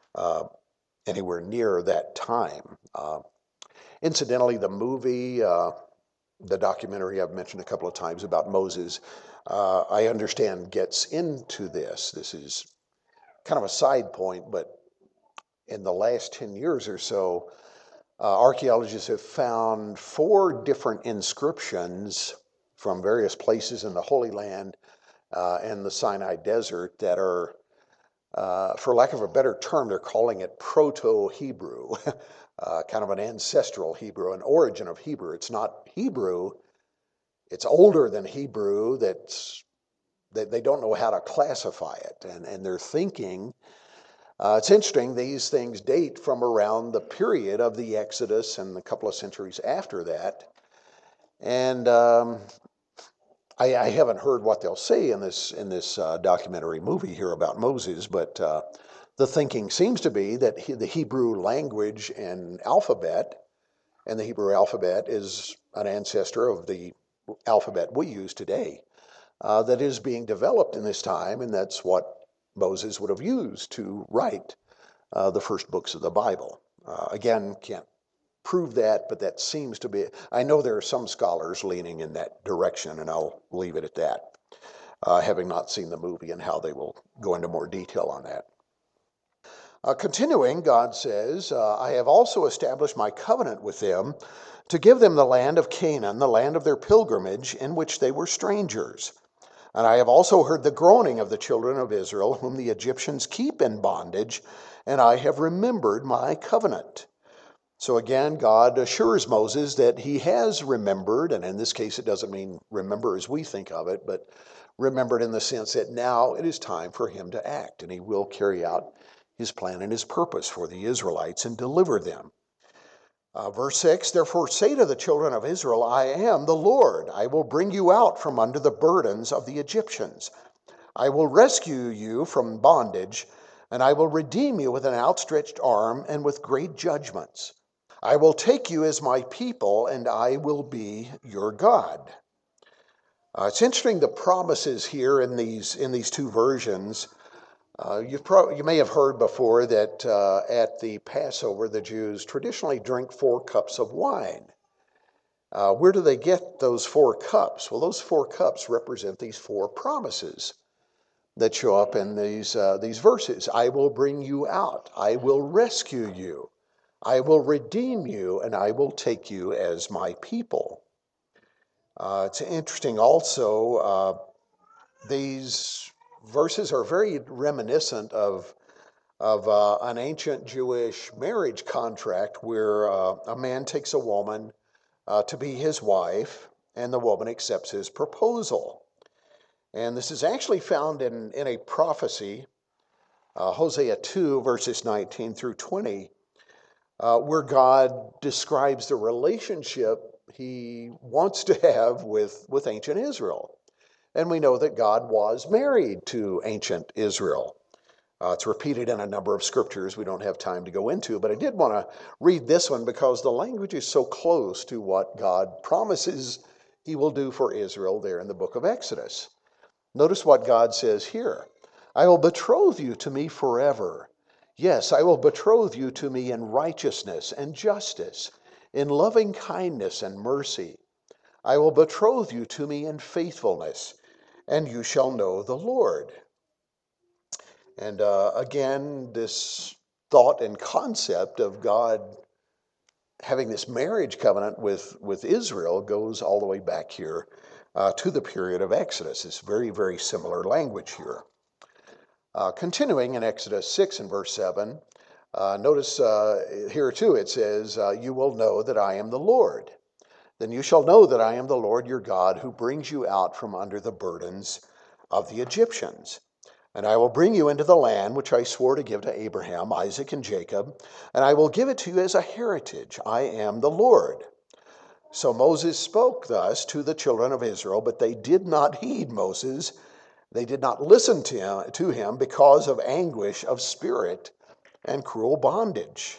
near that time. Incidentally, the movie, the documentary I've mentioned a couple of times about Moses, I understand gets into this. This is kind of a side point, but in the last 10 years or so, archaeologists have found 4 different inscriptions from various places in the Holy Land and the Sinai Desert that are, for lack of a better term, they're calling it Proto-Hebrew, kind of an ancestral Hebrew, an origin of Hebrew. It's not Hebrew. It's older than Hebrew. That they don't know how to classify it, and they're thinking It's interesting, these things date from around the period of the Exodus and a couple of centuries after that. And I haven't heard what they'll say in this documentary movie here about Moses, but the thinking seems to be that the Hebrew language and the Hebrew alphabet is an ancestor of the alphabet we use today, that is being developed in this time, and that's what Moses would have used to write the first books of the Bible. Again, can't prove that, but that seems to be. I know there are some scholars leaning in that direction, and I'll leave it at that, having not seen the movie and how they will go into more detail on that. Continuing, God says, I have also established my covenant with them to give them the land of Canaan, the land of their pilgrimage, in which they were strangers. And I have also heard the groaning of the children of Israel, whom the Egyptians keep in bondage, and I have remembered my covenant. So again, God assures Moses that he has remembered, and in this case it doesn't mean remember as we think of it, but remembered in the sense that now it is time for him to act, and he will carry out his plan and his purpose for the Israelites and deliver them. Verse 6, therefore say to the children of Israel, I am the Lord. I will bring you out from under the burdens of the Egyptians. I will rescue you from bondage, and I will redeem you with an outstretched arm and with great judgments. I will take you as my people, and I will be your God. It's interesting, the promises here in these two versions. You may have heard before that at the Passover, the Jews traditionally drink 4 cups of wine. Where do they get those 4 cups? Well, those 4 cups represent these 4 promises that show up in these verses. I will bring you out. I will rescue you. I will redeem you, and I will take you as my people. It's interesting also, these verses are very reminiscent of an ancient Jewish marriage contract where a man takes a woman to be his wife, and the woman accepts his proposal. And this is actually found in a prophecy, Hosea 2, verses 19 through 20, where God describes the relationship he wants to have with ancient Israel. And we know that God was married to ancient Israel. It's repeated in a number of scriptures we don't have time to go into, but I did want to read this one because the language is so close to what God promises he will do for Israel there in the book of Exodus. Notice what God says here. I will betroth you to me forever. Yes, I will betroth you to me in righteousness and justice, in loving kindness and mercy. I will betroth you to me in faithfulness, and you shall know the Lord. And again, this thought and concept of God having this marriage covenant with Israel goes all the way back here to the period of Exodus. It's very, very similar language here. Continuing in Exodus 6 and verse 7, notice here too it says, you will know that I am the Lord. Then you shall know that I am the Lord your God who brings you out from under the burdens of the Egyptians. And I will bring you into the land which I swore to give to Abraham, Isaac, and Jacob, and I will give it to you as a heritage. I am the Lord. So Moses spoke thus to the children of Israel, but they did not heed Moses. They did not listen to him because of anguish of spirit and cruel bondage.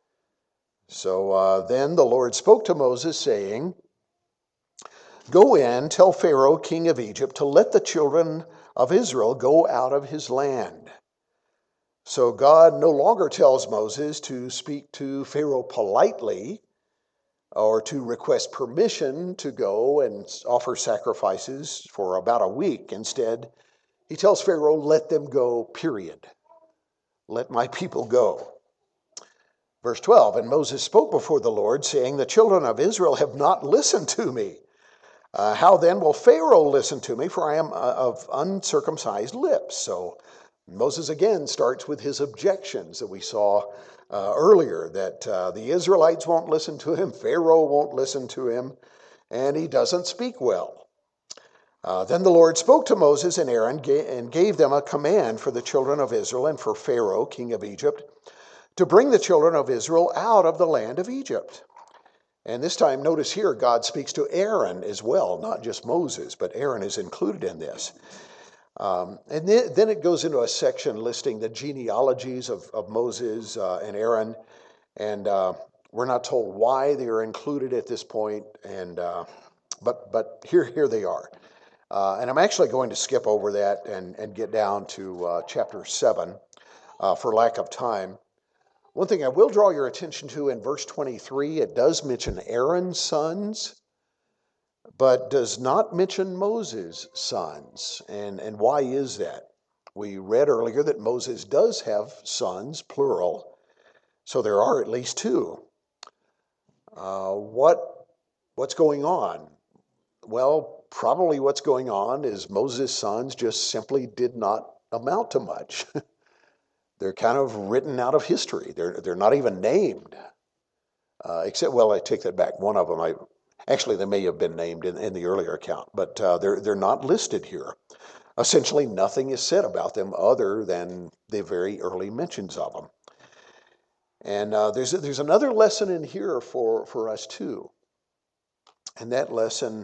So then the Lord spoke to Moses, saying, Go in, tell Pharaoh, king of Egypt, to let the children of Israel go out of his land. So God no longer tells Moses to speak to Pharaoh politely or to request permission to go and offer sacrifices for about a week. Instead, he tells Pharaoh, let them go, period. Let my people go. Verse 12, and Moses spoke before the Lord, saying, the children of Israel have not listened to me. How then will Pharaoh listen to me, for I am of uncircumcised lips? So Moses again starts with his objections that we saw earlier, that the Israelites won't listen to him, Pharaoh won't listen to him, and he doesn't speak well. Then the Lord spoke to Moses and Aaron and gave them a command for the children of Israel and for Pharaoh, king of Egypt, to bring the children of Israel out of the land of Egypt. And this time, notice here, God speaks to Aaron as well, not just Moses, but Aaron is included in this. And then it goes into a section listing the genealogies of Moses and Aaron, and we're not told why they are included at this point, but here they are. And I'm actually going to skip over that and get down to chapter 7 for lack of time. One thing I will draw your attention to in verse 23, it does mention Aaron's sons, but does not mention Moses' sons. And why is that? We read earlier that Moses does have sons, plural, so there are at least two. What's going on? Well, probably what's going on is Moses' sons just simply did not amount to much. They're kind of written out of history. They're not even named. Except, well, I take that back. One of them, actually, they may have been named in the earlier account, but they're not listed here. Essentially, nothing is said about them other than the very early mentions of them. And there's another lesson in here for us too, and that lesson,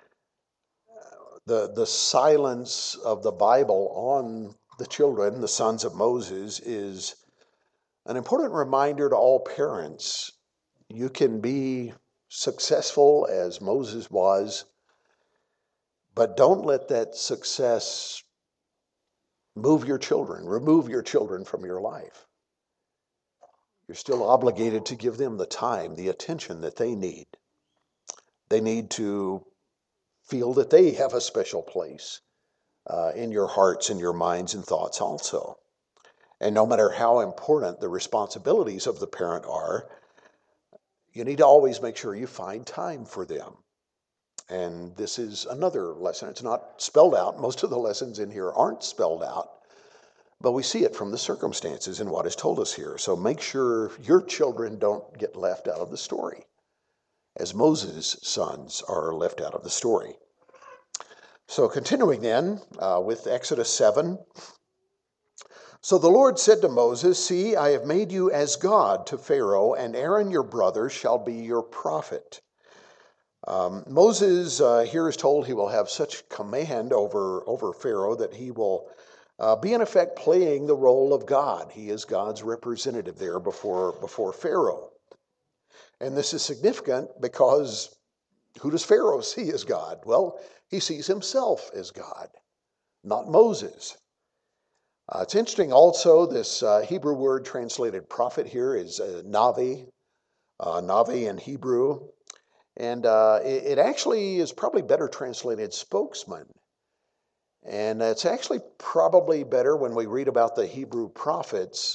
the silence of the Bible on the children, the sons of Moses, is an important reminder to all parents. You can be successful as Moses was, but don't let that success remove your children from your life. You're still obligated to give them the time, the attention that they need. They need to feel that they have a special place in your hearts and your minds and thoughts also. And no matter how important the responsibilities of the parent are, you need to always make sure you find time for them. And this is another lesson. It's not spelled out. Most of the lessons in here aren't spelled out, but we see it from the circumstances and what is told us here. So make sure your children don't get left out of the story, as Moses' sons are left out of the story. So continuing then with Exodus 7. So the Lord said to Moses, "See, I have made you as God to Pharaoh, and Aaron your brother shall be your prophet." Moses here is told he will have such command over Pharaoh that he will be in effect playing the role of God. He is God's representative there before Pharaoh. And this is significant because who does Pharaoh see as God? Well, he sees himself as God, not Moses. It's interesting also, this Hebrew word translated prophet here is navi in Hebrew. And it actually is probably better translated spokesman. And it's actually probably better when we read about the Hebrew prophets,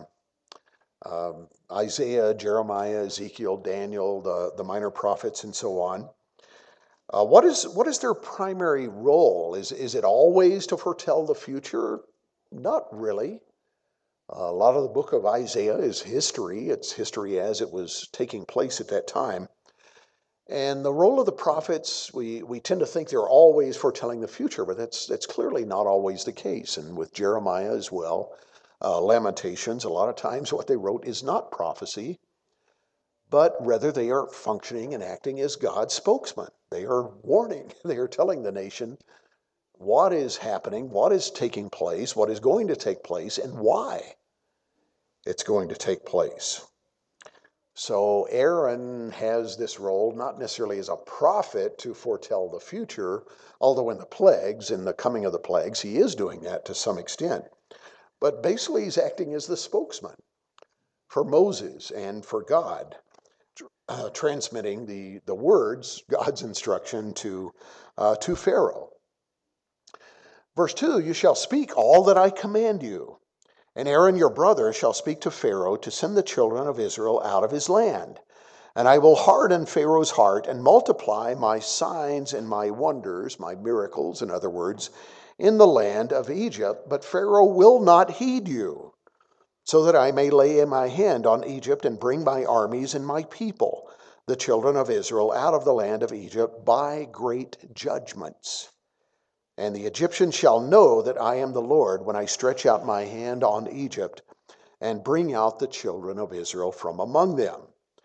Isaiah, Jeremiah, Ezekiel, Daniel, the minor prophets, and so on. What is their primary role? Is it always to foretell the future? Not really. A lot of the book of Isaiah is history. It's history as it was taking place at that time. And the role of the prophets, we tend to think they're always foretelling the future, but that's clearly not always the case. And with Jeremiah as well, Lamentations, a lot of times what they wrote is not prophecy, but rather they are functioning and acting as God's spokesman. They are warning, they are telling the nation what is happening, what is taking place, what is going to take place, and why it's going to take place. So Aaron has this role, not necessarily as a prophet to foretell the future, although in the coming of the plagues, he is doing that to some extent. But basically he's acting as the spokesman for Moses and for God, transmitting the words, God's instruction to Pharaoh. Verse 2, "You shall speak all that I command you, and Aaron your brother shall speak to Pharaoh to send the children of Israel out of his land. And I will harden Pharaoh's heart and multiply my signs and my wonders," my miracles, in other words, "in the land of Egypt, but Pharaoh will not heed you, so that I may lay my hand on Egypt and bring my armies and my people, the children of Israel, out of the land of Egypt by great judgments." And the Egyptians shall know that I am the Lord when I stretch out my hand on Egypt and bring out the children of Israel from among them.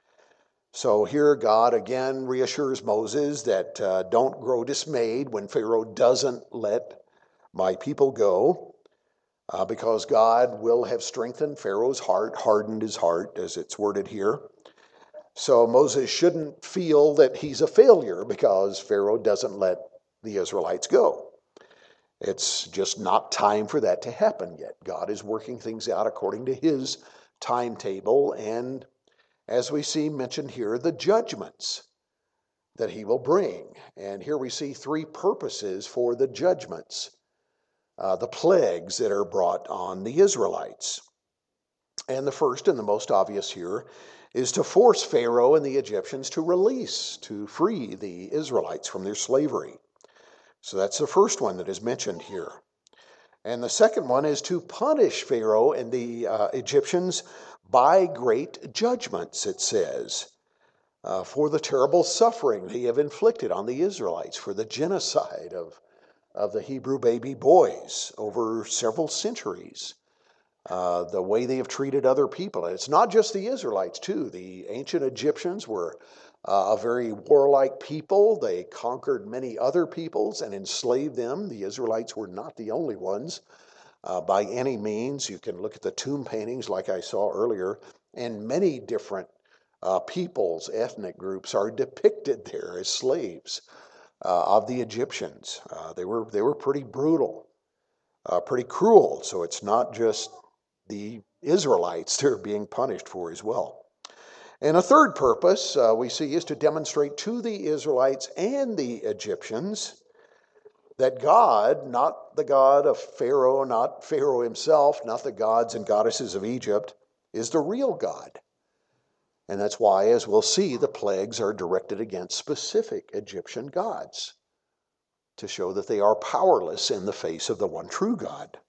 So here God again reassures Moses that don't grow dismayed when Pharaoh doesn't let my people go, because God will have strengthened Pharaoh's heart, hardened his heart, as it's worded here. So Moses shouldn't feel that he's a failure because Pharaoh doesn't let the Israelites go. It's just not time for that to happen yet. God is working things out according to his timetable, and as we see mentioned here, the judgments that he will bring. And here we see three purposes for the judgments, the plagues that are brought on the Israelites. And the first and the most obvious here is to force Pharaoh and the Egyptians to free the Israelites from their slavery. So that's the first one that is mentioned here. And the second one is to punish Pharaoh and the Egyptians by great judgments, it says, for the terrible suffering they have inflicted on the Israelites, for the genocide of the Hebrew baby boys over several centuries, the way they have treated other people. And it's not just the Israelites, too. The ancient Egyptians were a very warlike people. They conquered many other peoples and enslaved them. The Israelites were not the only ones by any means. You can look at the tomb paintings like I saw earlier, and many different peoples, ethnic groups are depicted there as slaves of the Egyptians. They were pretty brutal, pretty cruel. So it's not just the Israelites they're being punished for as well. And a third purpose we see is to demonstrate to the Israelites and the Egyptians that God, not the God of Pharaoh, not Pharaoh himself, not the gods and goddesses of Egypt, is the real God. And that's why, as we'll see, the plagues are directed against specific Egyptian gods to show that they are powerless in the face of the one true God.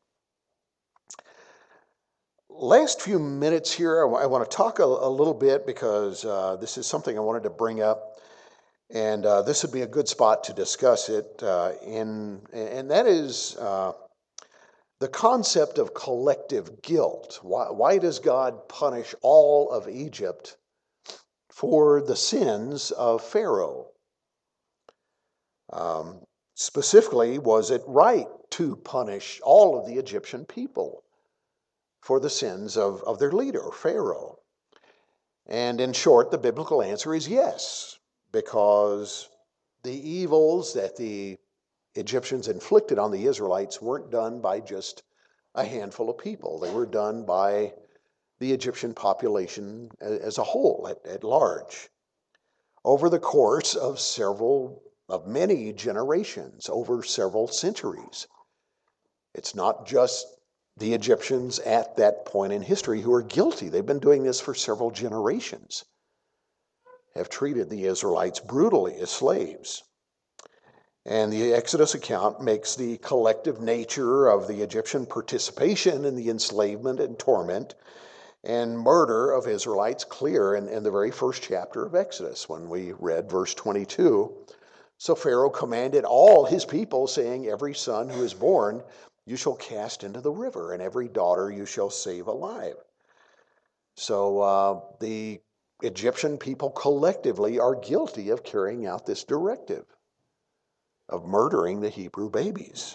Last few minutes here, I want to talk a little bit because this is something I wanted to bring up, and this would be a good spot to discuss it and that is the concept of collective guilt. Why does God punish all of Egypt for the sins of Pharaoh? Specifically, was it right to punish all of the Egyptian people for the sins of their leader, Pharaoh? And in short, the biblical answer is yes, because the evils that the Egyptians inflicted on the Israelites weren't done by just a handful of people. They were done by the Egyptian population as a whole, at large, over the course of many generations, over several centuries. It's not just the Egyptians at that point in history who are guilty. They've been doing this for several generations, have treated the Israelites brutally as slaves. And the Exodus account makes the collective nature of the Egyptian participation in the enslavement and torment and murder of Israelites clear in the very first chapter of Exodus when we read verse 22. So Pharaoh commanded all his people, saying, every son who is born you shall cast into the river, and every daughter you shall save alive. So the Egyptian people collectively are guilty of carrying out this directive of murdering the Hebrew babies.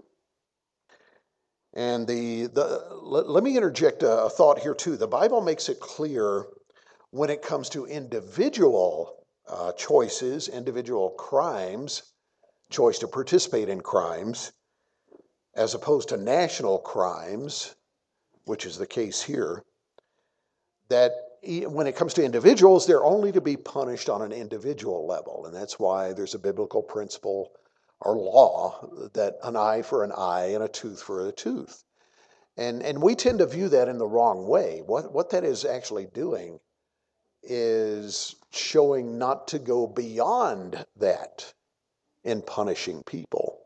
And let me interject a thought here too. The Bible makes it clear when it comes to individual choices, individual crimes, choice to participate in crimes, as opposed to national crimes, which is the case here, that when it comes to individuals, they're only to be punished on an individual level. And that's why there's a biblical principle or law that an eye for an eye and a tooth for a tooth. And we tend to view that in the wrong way. What that is actually doing is showing not to go beyond that in punishing people.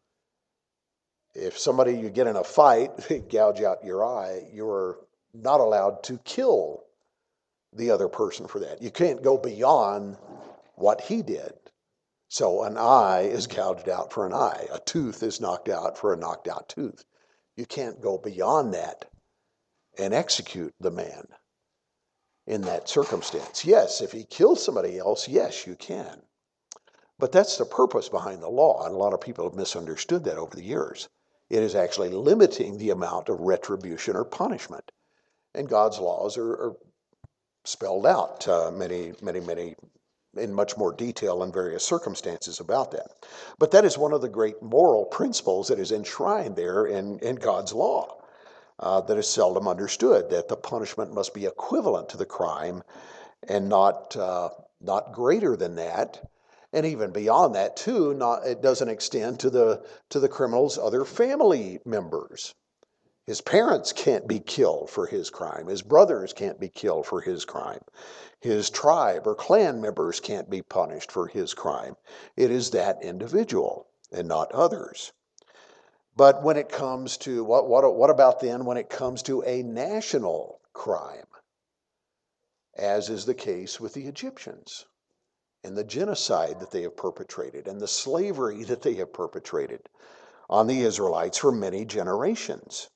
If somebody, you get in a fight, they gouge out your eye, you're not allowed to kill the other person for that. You can't go beyond what he did. So an eye is gouged out for an eye. A tooth is knocked out for a knocked out tooth. You can't go beyond that and execute the man in that circumstance. Yes, if he kills somebody else, yes, you can. But that's the purpose behind the law, and a lot of people have misunderstood that over the years. It is actually limiting the amount of retribution or punishment. And God's laws are spelled out many, in much more detail in various circumstances about that. But that is one of the great moral principles that is enshrined there in God's law that is seldom understood, that the punishment must be equivalent to the crime and not greater than that. And even beyond that, too, it doesn't extend to the criminal's other family members. His parents can't be killed for his crime. His brothers can't be killed for his crime. His tribe or clan members can't be punished for his crime. It is that individual and not others. But when it comes to, what about then when it comes to a national crime, as is the case with the Egyptians and the genocide that they have perpetrated and the slavery that they have perpetrated on the Israelites for many generations?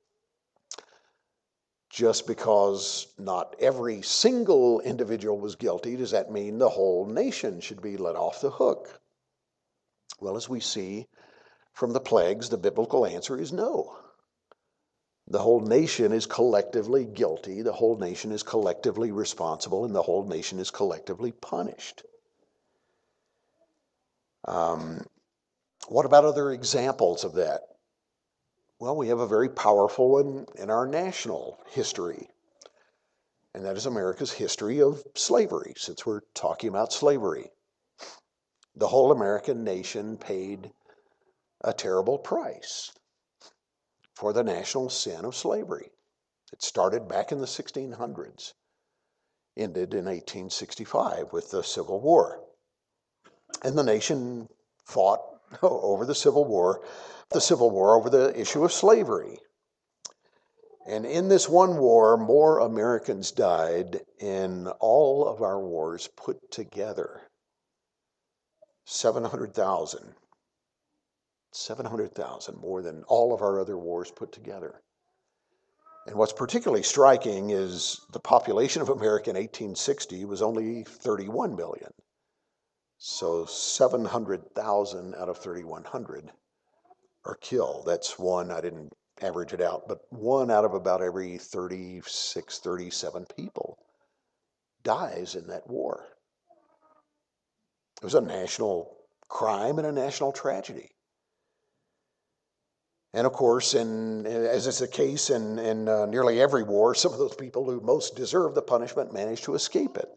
Just because not every single individual was guilty, does that mean the whole nation should be let off the hook? Well, as we see from the plagues, the biblical answer is no. The whole nation is collectively guilty, the whole nation is collectively responsible, and the whole nation is collectively punished. What about other examples of that? Well, we have a very powerful one in our national history, and that is America's history of slavery, since we're talking about slavery. The whole American nation paid a terrible price for the national sin of slavery. It started back in the 1600s, ended in 1865 with the Civil War. And the nation fought over the Civil War over the issue of slavery. And in this one war, more Americans died in all of our wars put together. 700,000. 700,000, more than all of our other wars put together. And what's particularly striking is the population of America in 1860 was only 31 million. So 700,000 out of 3,100 are killed. That's one, I didn't average it out, but one out of about every 36, 37 people dies in that war. It was a national crime and a national tragedy. And of course, as is the case in nearly every war, some of those people who most deserve the punishment manage to escape it.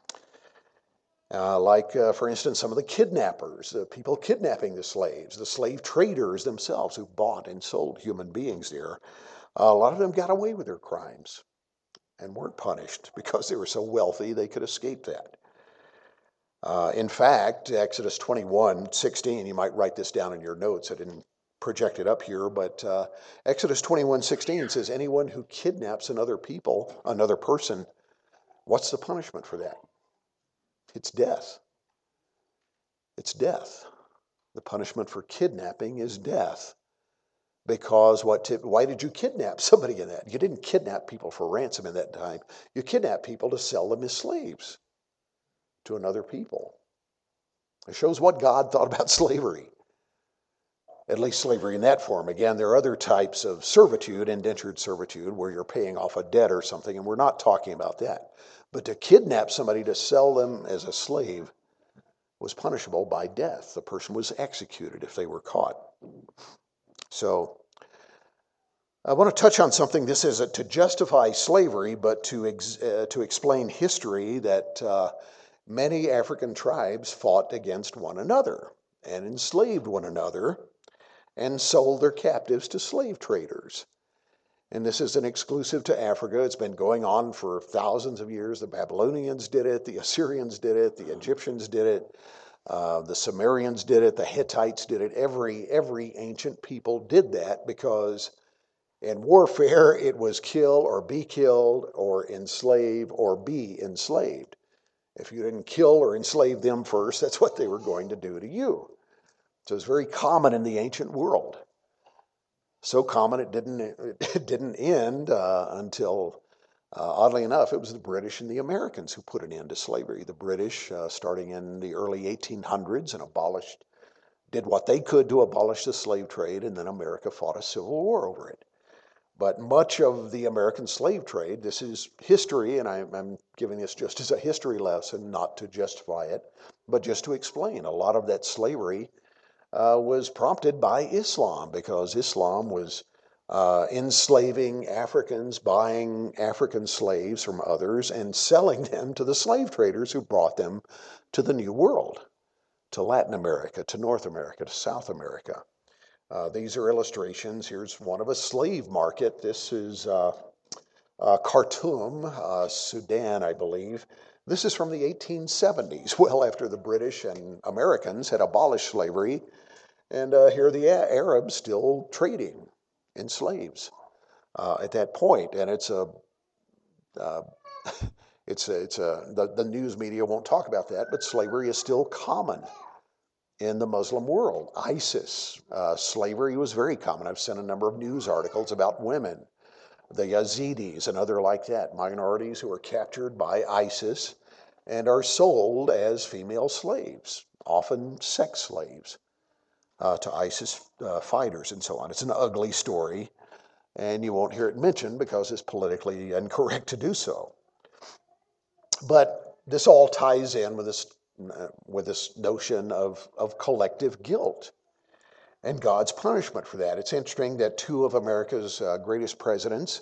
For instance, some of the kidnappers, the people kidnapping the slaves, the slave traders themselves who bought and sold human beings there. A lot of them got away with their crimes and weren't punished because they were so wealthy they could escape that. In fact, Exodus 21:16, you might write this down in your notes. I didn't project it up here, but Exodus 21:16 says, anyone who kidnaps another person, what's the punishment for that? It's death. It's death. The punishment for kidnapping is death. Because why did you kidnap somebody in that? You didn't kidnap people for ransom in that time. You kidnapped people to sell them as slaves to another people. It shows what God thought about slavery. At least slavery in that form. Again, there are other types of servitude, indentured servitude, where you're paying off a debt or something, and we're not talking about that. But to kidnap somebody to sell them as a slave was punishable by death. The person was executed if they were caught. So I want to touch on something. This isn't to justify slavery, but to explain history, that many African tribes fought against one another and enslaved one another and sold their captives to slave traders. And this isn't exclusive to Africa. It's been going on for thousands of years. The Babylonians did it, the Assyrians did it, the Egyptians did it, the Sumerians did it, the Hittites did it. Every ancient people did that because in warfare it was kill or be killed or enslave or be enslaved. If you didn't kill or enslave them first, that's what they were going to do to you. So it's very common in the ancient world. So common it didn't end until, oddly enough, it was the British and the Americans who put an end to slavery. The British, starting in the early 1800s, and did what they could to abolish the slave trade, and then America fought a civil war over it. But much of the American slave trade, this is history, and I'm giving this just as a history lesson, not to justify it, but just to explain. A lot of that slavery was prompted by Islam, because Islam was enslaving Africans, buying African slaves from others, and selling them to the slave traders who brought them to the New World, to Latin America, to North America, to South America. These are illustrations. Here's one of a slave market. This is Khartoum, Sudan, I believe. This is from the 1870s, well after the British and Americans had abolished slavery. And here are the Arabs still trading in slaves at that point. And the news media won't talk about that, but slavery is still common in the Muslim world. ISIS, slavery was very common. I've sent a number of news articles about women, the Yazidis and other like that, minorities who are captured by ISIS and are sold as female slaves, often sex slaves, to ISIS fighters and so on. It's an ugly story, and you won't hear it mentioned because it's politically incorrect to do so. But this all ties in with this notion of collective guilt and God's punishment for that. It's interesting that two of America's greatest presidents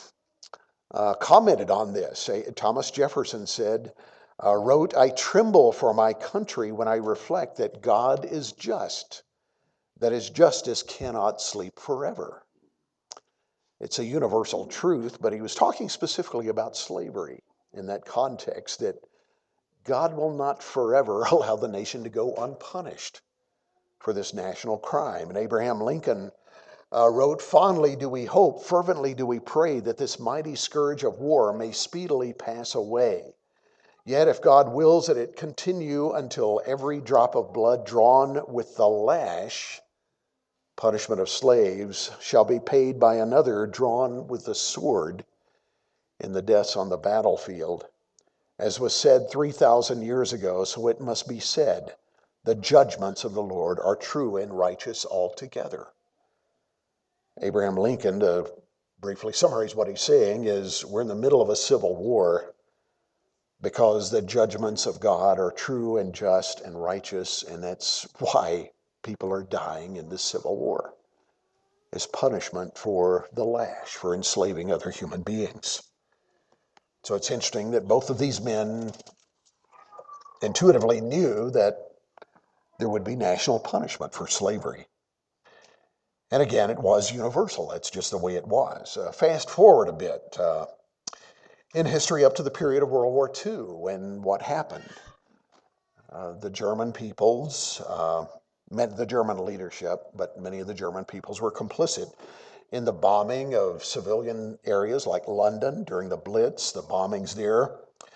commented on this. Thomas Jefferson wrote, "I tremble for my country when I reflect that God is just, that his justice cannot sleep forever." It's a universal truth, but he was talking specifically about slavery in that context, that God will not forever allow the nation to go unpunished for this national crime. And Abraham Lincoln wrote, "Fondly do we hope, fervently do we pray that this mighty scourge of war may speedily pass away. Yet if God wills that it continue until every drop of blood drawn with the lash, punishment of slaves, shall be paid by another drawn with the sword in the deaths on the battlefield. As was said 3,000 years ago, so it must be said, the judgments of the Lord are true and righteous altogether." Abraham Lincoln, to briefly summarize what he's saying, is we're in the middle of a civil war because the judgments of God are true and just and righteous, and that's why people are dying in this civil war, as punishment for the lash, for enslaving other human beings. So it's interesting that both of these men intuitively knew that there would be national punishment for slavery. And again, it was universal. That's just the way it was. Fast forward a bit in history up to the period of World War II, when what happened? The German peoples, the German leadership, but many of the German peoples were complicit in the bombing of civilian areas like London during the Blitz, the bombings there,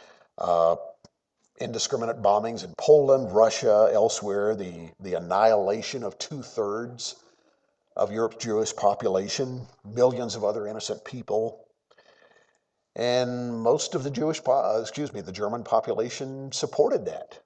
indiscriminate bombings in Poland, Russia, elsewhere, the annihilation of 2/3 of Europe's Jewish population, millions of other innocent people. And most of the the German population supported that,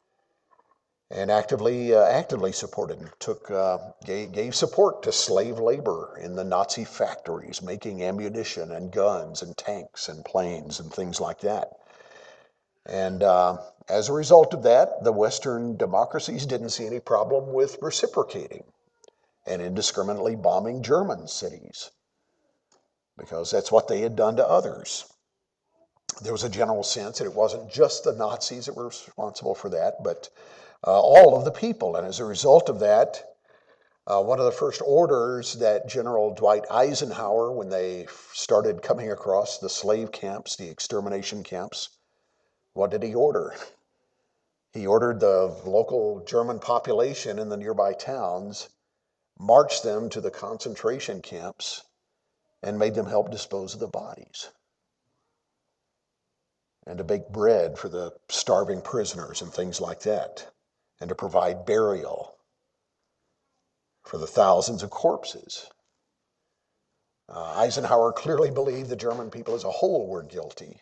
and actively supported and gave support to slave labor in the Nazi factories, making ammunition and guns and tanks and planes and things like that. And as a result of that, the Western democracies didn't see any problem with reciprocating and indiscriminately bombing German cities, because that's what they had done to others. There was a general sense that it wasn't just the Nazis that were responsible for that, but all of the people. And as a result of that, one of the first orders that General Dwight Eisenhower, when they started coming across the slave camps, the extermination camps, what did he order? He ordered the local German population in the nearby towns, marched them to the concentration camps, and made them help dispose of the bodies. and to bake bread for the starving prisoners and things like that, and to provide burial for the thousands of corpses. Eisenhower clearly believed the German people as a whole were guilty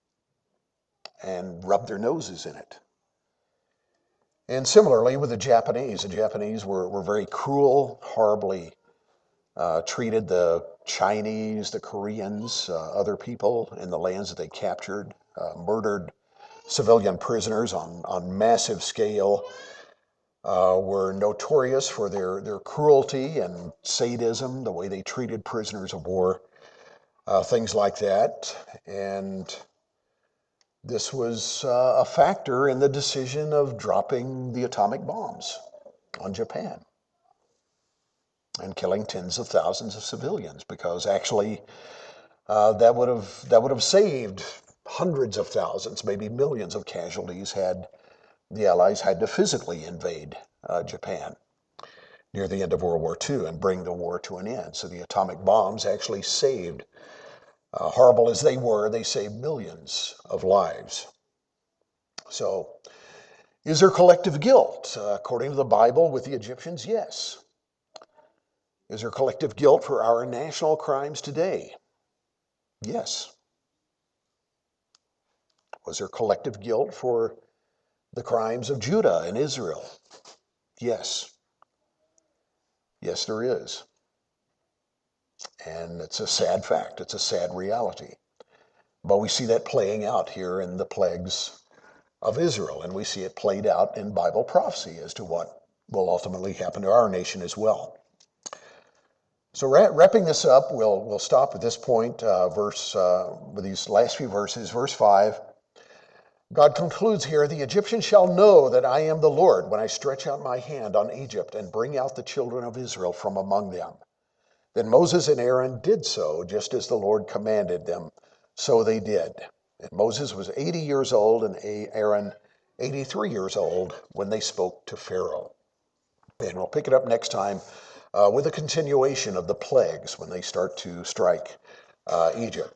and rubbed their noses in it. And similarly with the Japanese were very cruel, horribly treated the Chinese, the Koreans, other people in the lands that they captured, murdered civilian prisoners on massive scale, were notorious for their cruelty and sadism, the way they treated prisoners of war, things like that. And this was a factor in the decision of dropping the atomic bombs on Japan and killing tens of thousands of civilians, because actually that would have saved hundreds of thousands, maybe millions of casualties had the Allies had to physically invade Japan near the end of World War II and bring the war to an end. So the atomic bombs actually saved, horrible as they were, they saved millions of lives. So is there collective guilt? According to the Bible with the Egyptians, yes. Is there collective guilt for our national crimes today? Yes. Was there collective guilt for the crimes of Judah and Israel? Yes. Yes, there is. And it's a sad fact. It's a sad reality. But we see that playing out here in the plagues of Israel, and we see it played out in Bible prophecy as to what will ultimately happen to our nation as well. So wrapping this up, we'll stop at this point, with these last few verses. Verse 5, God concludes here, the Egyptians shall know that I am the Lord when I stretch out my hand on Egypt and bring out the children of Israel from among them. Then Moses and Aaron did so, just as the Lord commanded them. So they did. And Moses was 80 years old and Aaron 83 years old when they spoke to Pharaoh. And we'll pick it up next time with a continuation of the plagues when they start to strike Egypt.